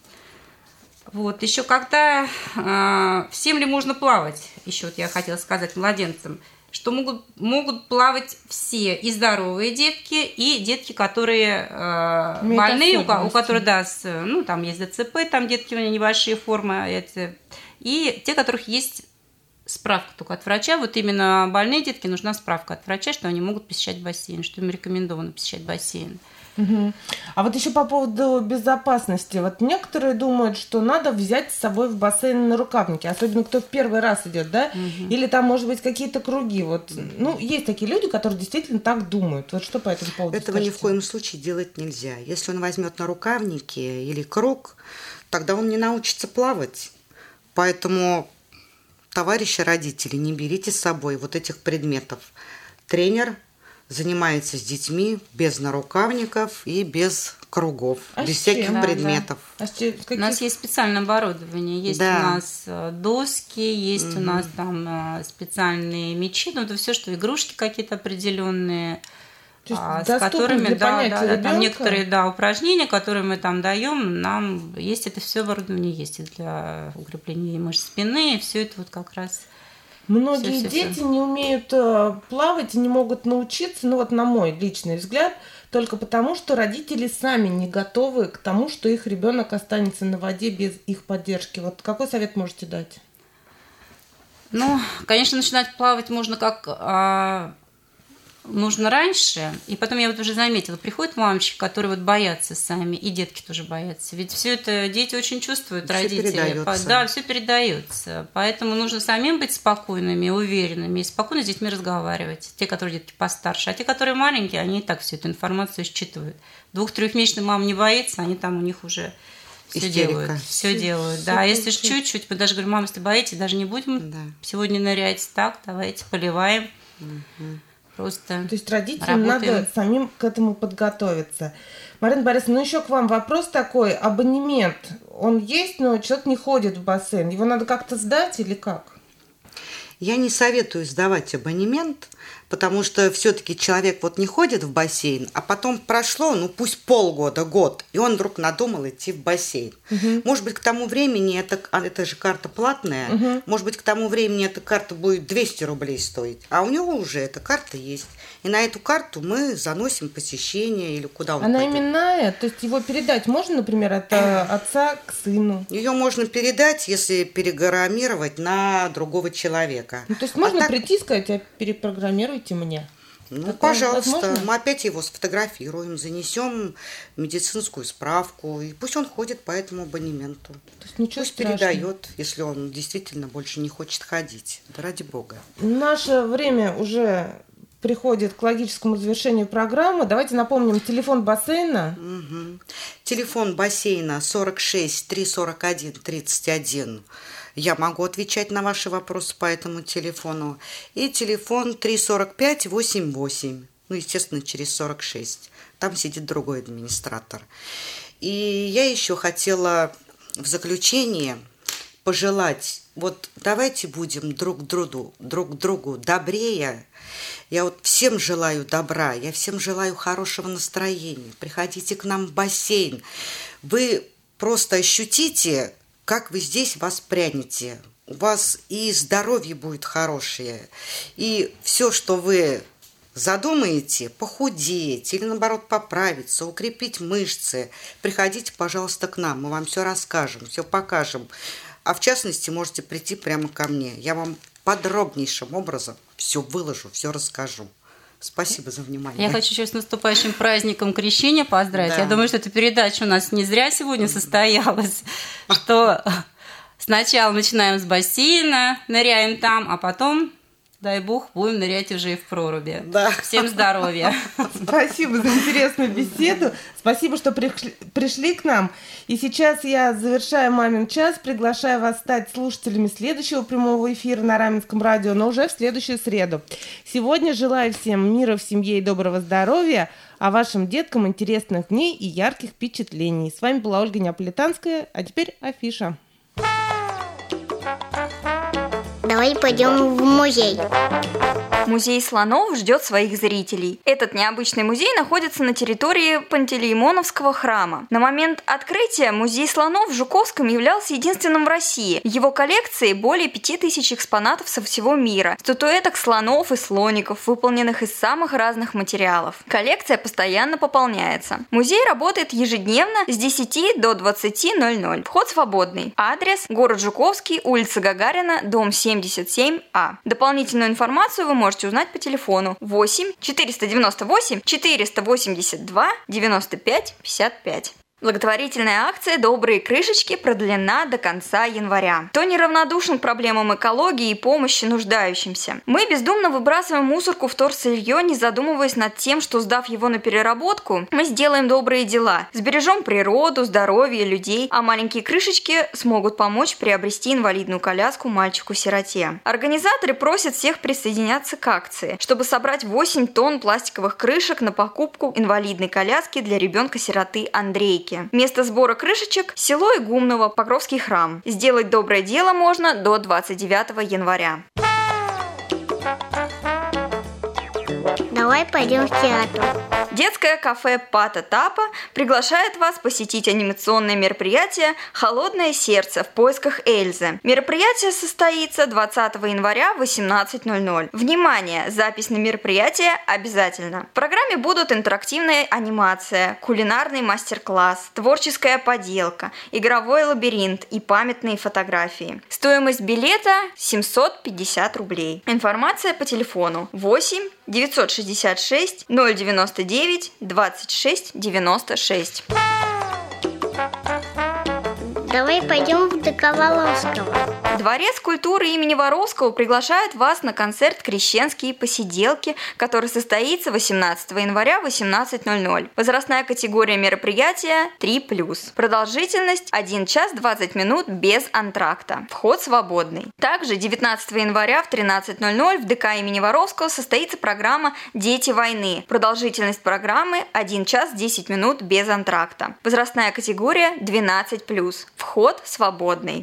Вот, еще когда, э, всем ли можно плавать, еще вот я хотела сказать младенцам, что могут, могут плавать все, и здоровые детки, и детки, которые э, больные, у, у которых, да, с, ну, там есть ДЦП, там детки у них небольшие формы, это, и те, у которых есть справка только от врача. Вот именно больные детки нужна справка от врача, что они могут посещать бассейн, что им рекомендовано посещать бассейн. Угу. А вот еще по поводу безопасности. Вот некоторые думают, что надо взять с собой в бассейн нарукавники, особенно кто в первый раз идет, да? Угу. Или там, может быть, какие-то круги. Вот, ну, есть такие люди, которые действительно так думают. Вот что по этому поводу Этого скажете? Ни в коем случае делать нельзя. Если он возьмет нарукавники или круг, тогда он не научится плавать. Поэтому, товарищи родители, не берите с собой вот этих предметов. Тренер занимается с детьми без нарукавников и без кругов, а без всяких чем? предметов. Да, да. А каких... У нас есть специальное оборудование, есть да. у нас доски, есть mm-hmm. у нас там специальные мячи, ну это все, что игрушки какие-то определенные, а, с которыми, да, да, да, там некоторые, да, упражнения, которые мы там даем, нам есть это все оборудование, есть и для укрепления мышц спины, и все это вот как раз. Многие все, все, дети все. не умеют плавать и не могут научиться, ну вот на мой личный взгляд, только потому, что родители сами не готовы к тому, что их ребенок останется на воде без их поддержки. Вот какой совет можете дать? Ну, конечно, начинать плавать можно как а, нужно раньше, и потом я вот уже заметила, приходят мамочки, которые вот боятся сами, и детки тоже боятся. Ведь все это дети очень чувствуют, все родители. Передается. Да, все передается. Поэтому нужно самим быть спокойными, уверенными, и спокойно с детьми разговаривать. Те, которые детки постарше, а те, которые маленькие, они и так всю эту информацию считывают. Двух-трехмесячная мама не боится, они там у них уже все делают, все делают. Да, а если же чуть-чуть, мы даже говорим, мама, если боитесь, даже не будем да. сегодня нырять, так, давайте поливаем. Угу. Просто То есть родителям работаем. Надо самим к этому подготовиться. Марина Борисовна, ну еще к вам вопрос такой. Абонемент, он есть, но человек не ходит в бассейн. Его надо как-то сдать или как? Я не советую сдавать абонемент, потому что все-таки человек вот не ходит в бассейн, а потом прошло, ну пусть полгода, год, и он вдруг надумал идти в бассейн. Угу. Может быть, к тому времени, это, это же карта платная, угу. может быть, к тому времени эта карта будет двести рублей стоить, а у него уже эта карта есть. И на эту карту мы заносим посещение или куда он Она пойдет. именная? То есть его передать можно, например, от отца к сыну? Ее можно передать, если перепрограммировать на другого человека. Ну, то есть можно а так... прийти и сказать, а перепрограммируйте мне? Ну, Такое пожалуйста, возможно? Мы опять его сфотографируем, занесем медицинскую справку, и пусть он ходит по этому абонементу. То есть ничего пусть страшного. Передает, если он действительно больше не хочет ходить. Да ради бога. Наше время уже приходит к логическому завершению программы. Давайте напомним телефон бассейна. Угу. Телефон бассейна сорок шесть триста сорок один тридцать один. Я могу отвечать на ваши вопросы по этому телефону. И телефон триста сорок пять восемьдесят восемь. Ну, естественно, через сорок шесть. Там сидит другой администратор. И я еще хотела в заключение пожелать, вот давайте будем друг другу, друг другу добрее. Я вот всем желаю добра, я всем желаю хорошего настроения. Приходите к нам в бассейн. Вы просто ощутите, как вы здесь воспрянете. У вас и здоровье будет хорошее, и все, что вы задумаете, похудеть или, наоборот, поправиться, укрепить мышцы, приходите, пожалуйста, к нам. Мы вам все расскажем, все покажем. А в частности, можете прийти прямо ко мне. Я вам подробнейшим образом все выложу, все расскажу. Спасибо за внимание. Я хочу еще с наступающим праздником Крещения поздравить. Да. Я думаю, что эта передача у нас не зря сегодня состоялась, что сначала начинаем с бассейна, ныряем там, а потом, дай бог, будем нырять уже и в проруби. Да. Всем здоровья. Спасибо за интересную беседу. Спасибо, что пришли, пришли к нам. И сейчас я завершаю «Мамин час», приглашаю вас стать слушателями следующего прямого эфира на Раменском радио, но уже в следующую среду. Сегодня желаю всем мира в семье и доброго здоровья, а вашим деткам интересных дней и ярких впечатлений. С вами была Ольга Неаполитанская, а теперь афиша. Давай пойдем в музей. Музей слонов ждет своих зрителей. Этот необычный музей находится на территории Пантелеймоновского храма. На момент открытия музей слонов в Жуковском являлся единственным в России. В его коллекции более пяти тысяч экспонатов со всего мира, статуэток слонов и слоников, выполненных из самых разных материалов. Коллекция постоянно пополняется. Музей работает ежедневно с десяти до двадцати ноль-ноль. Вход свободный. Адрес: город Жуковский, улица Гагарина, дом семьдесят семь А. Дополнительную информацию вы можете узнать по телефону восемь четыреста девяносто восемь четыреста восемьдесят два девяносто пять пятьдесят пять. Благотворительная акция «Добрые крышечки» продлена до конца января. Кто неравнодушен к проблемам экологии и помощи нуждающимся? Мы бездумно выбрасываем мусорку в вторсырье, не задумываясь над тем, что, сдав его на переработку, мы сделаем добрые дела, сбережем природу, здоровье людей, а маленькие крышечки смогут помочь приобрести инвалидную коляску мальчику-сироте. Организаторы просят всех присоединяться к акции, чтобы собрать восемь тонн пластиковых крышек на покупку инвалидной коляски для ребенка-сироты Андрейки. Место сбора крышечек – село Игумново, Покровский храм. Сделать доброе дело можно до двадцать девятого января. Давай пойдем в театр. Детское кафе Пата Тапа приглашает вас посетить анимационное мероприятие «Холодное сердце. В поисках Эльзы». Мероприятие состоится двадцатого января в восемнадцать ноль-ноль. Внимание! Запись на мероприятие обязательно. В программе будут интерактивная анимация, кулинарный мастер-класс, творческая поделка, игровой лабиринт и памятные фотографии. Стоимость билета семьсот пятьдесят рублей. Информация по телефону восемь девятьсот шестьдесят шесть ноль девяносто девять двадцать шесть девяносто шесть. Давай пойдем в ДК Воровского. Дворец культуры имени Воровского приглашает вас на концерт «Крещенские посиделки», который состоится восемнадцатого января в восемнадцать ноль-ноль. Возрастная категория мероприятия три плюс. Продолжительность один час двадцать минут без антракта. Вход свободный. Также девятнадцатого января в тринадцать ноль-ноль в ДК имени Воровского состоится программа «Дети войны». Продолжительность программы один час десять минут без антракта. Возрастная категория двенадцать плюс. Вход свободный.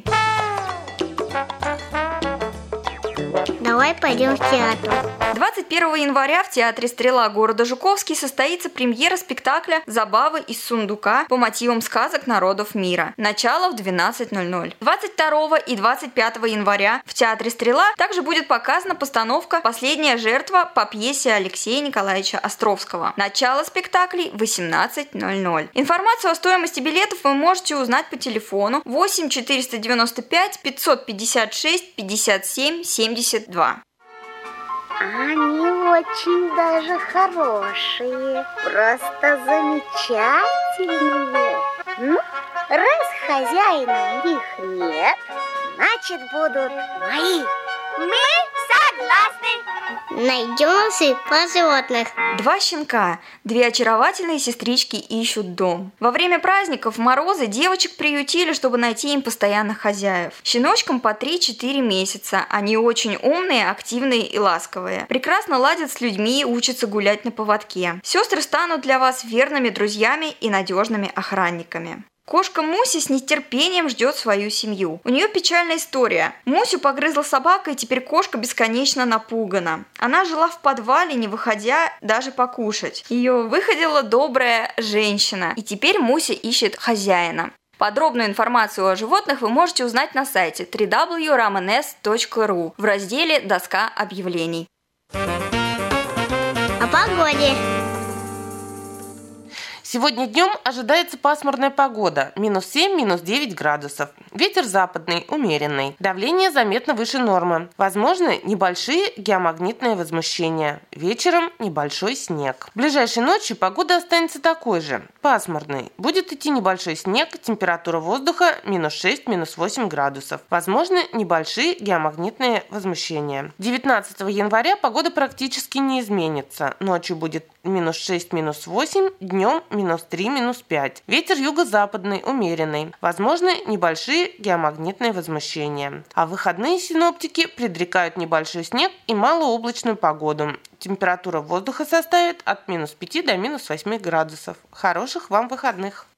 Давай пойдем в театр. двадцать первого января в театре «Стрела» города Жуковский состоится премьера спектакля «Забавы из сундука» по мотивам сказок народов мира. Начало в двенадцать ноль-ноль. двадцать второго и двадцать пятого января в театре «Стрела» также будет показана постановка «Последняя жертва» по пьесе Алексея Николаевича Островского. Начало спектаклей в восемнадцать ноль-ноль. Информацию о стоимости билетов вы можете узнать по телефону восемь четыреста девяносто пять пятьсот пятьдесят шесть пятьдесят семь семьдесят два. Они очень даже хорошие, просто замечательные. Ну, раз хозяина у них нет, значит будут мои. Мы согласны. Найдем свет по животных. Два щенка, две очаровательные сестрички ищут дом. Во время праздников морозы девочек приютили, чтобы найти им постоянных хозяев. Щеночкам по три-четыре месяца. Они очень умные, активные и ласковые. Прекрасно ладят с людьми и учатся гулять на поводке. Сестры станут для вас верными друзьями и надежными охранниками. Кошка Муся с нетерпением ждет свою семью. У нее печальная история. Мусю погрызла собака, и теперь кошка бесконечно напугана. Она жила в подвале, не выходя даже покушать. Ее выходила добрая женщина, и теперь Муся ищет хозяина. Подробную информацию о животных вы можете узнать на сайте дабл ю дабл ю дабл ю точка раманес точка ру в разделе «Доска объявлений». О погоде. Сегодня днем ожидается пасмурная погода, минус семь, минус девять градусов. Ветер западный, умеренный. Давление заметно выше нормы. Возможны небольшие геомагнитные возмущения. Вечером небольшой снег. Ближайшей ночью погода останется такой же, пасмурной. Будет идти небольшой снег, температура воздуха минус шесть, минус восемь градусов. Возможны небольшие геомагнитные возмущения. девятнадцатого января погода практически не изменится. Ночью будет минус шесть, минус восемь, днем минус три, минус пять. Ветер юго-западный, умеренный. Возможны небольшие геомагнитные возмущения. А в выходные синоптики предрекают небольшой снег и малооблачную погоду. Температура воздуха составит от минус пяти до минус восьми градусов. Хороших вам выходных!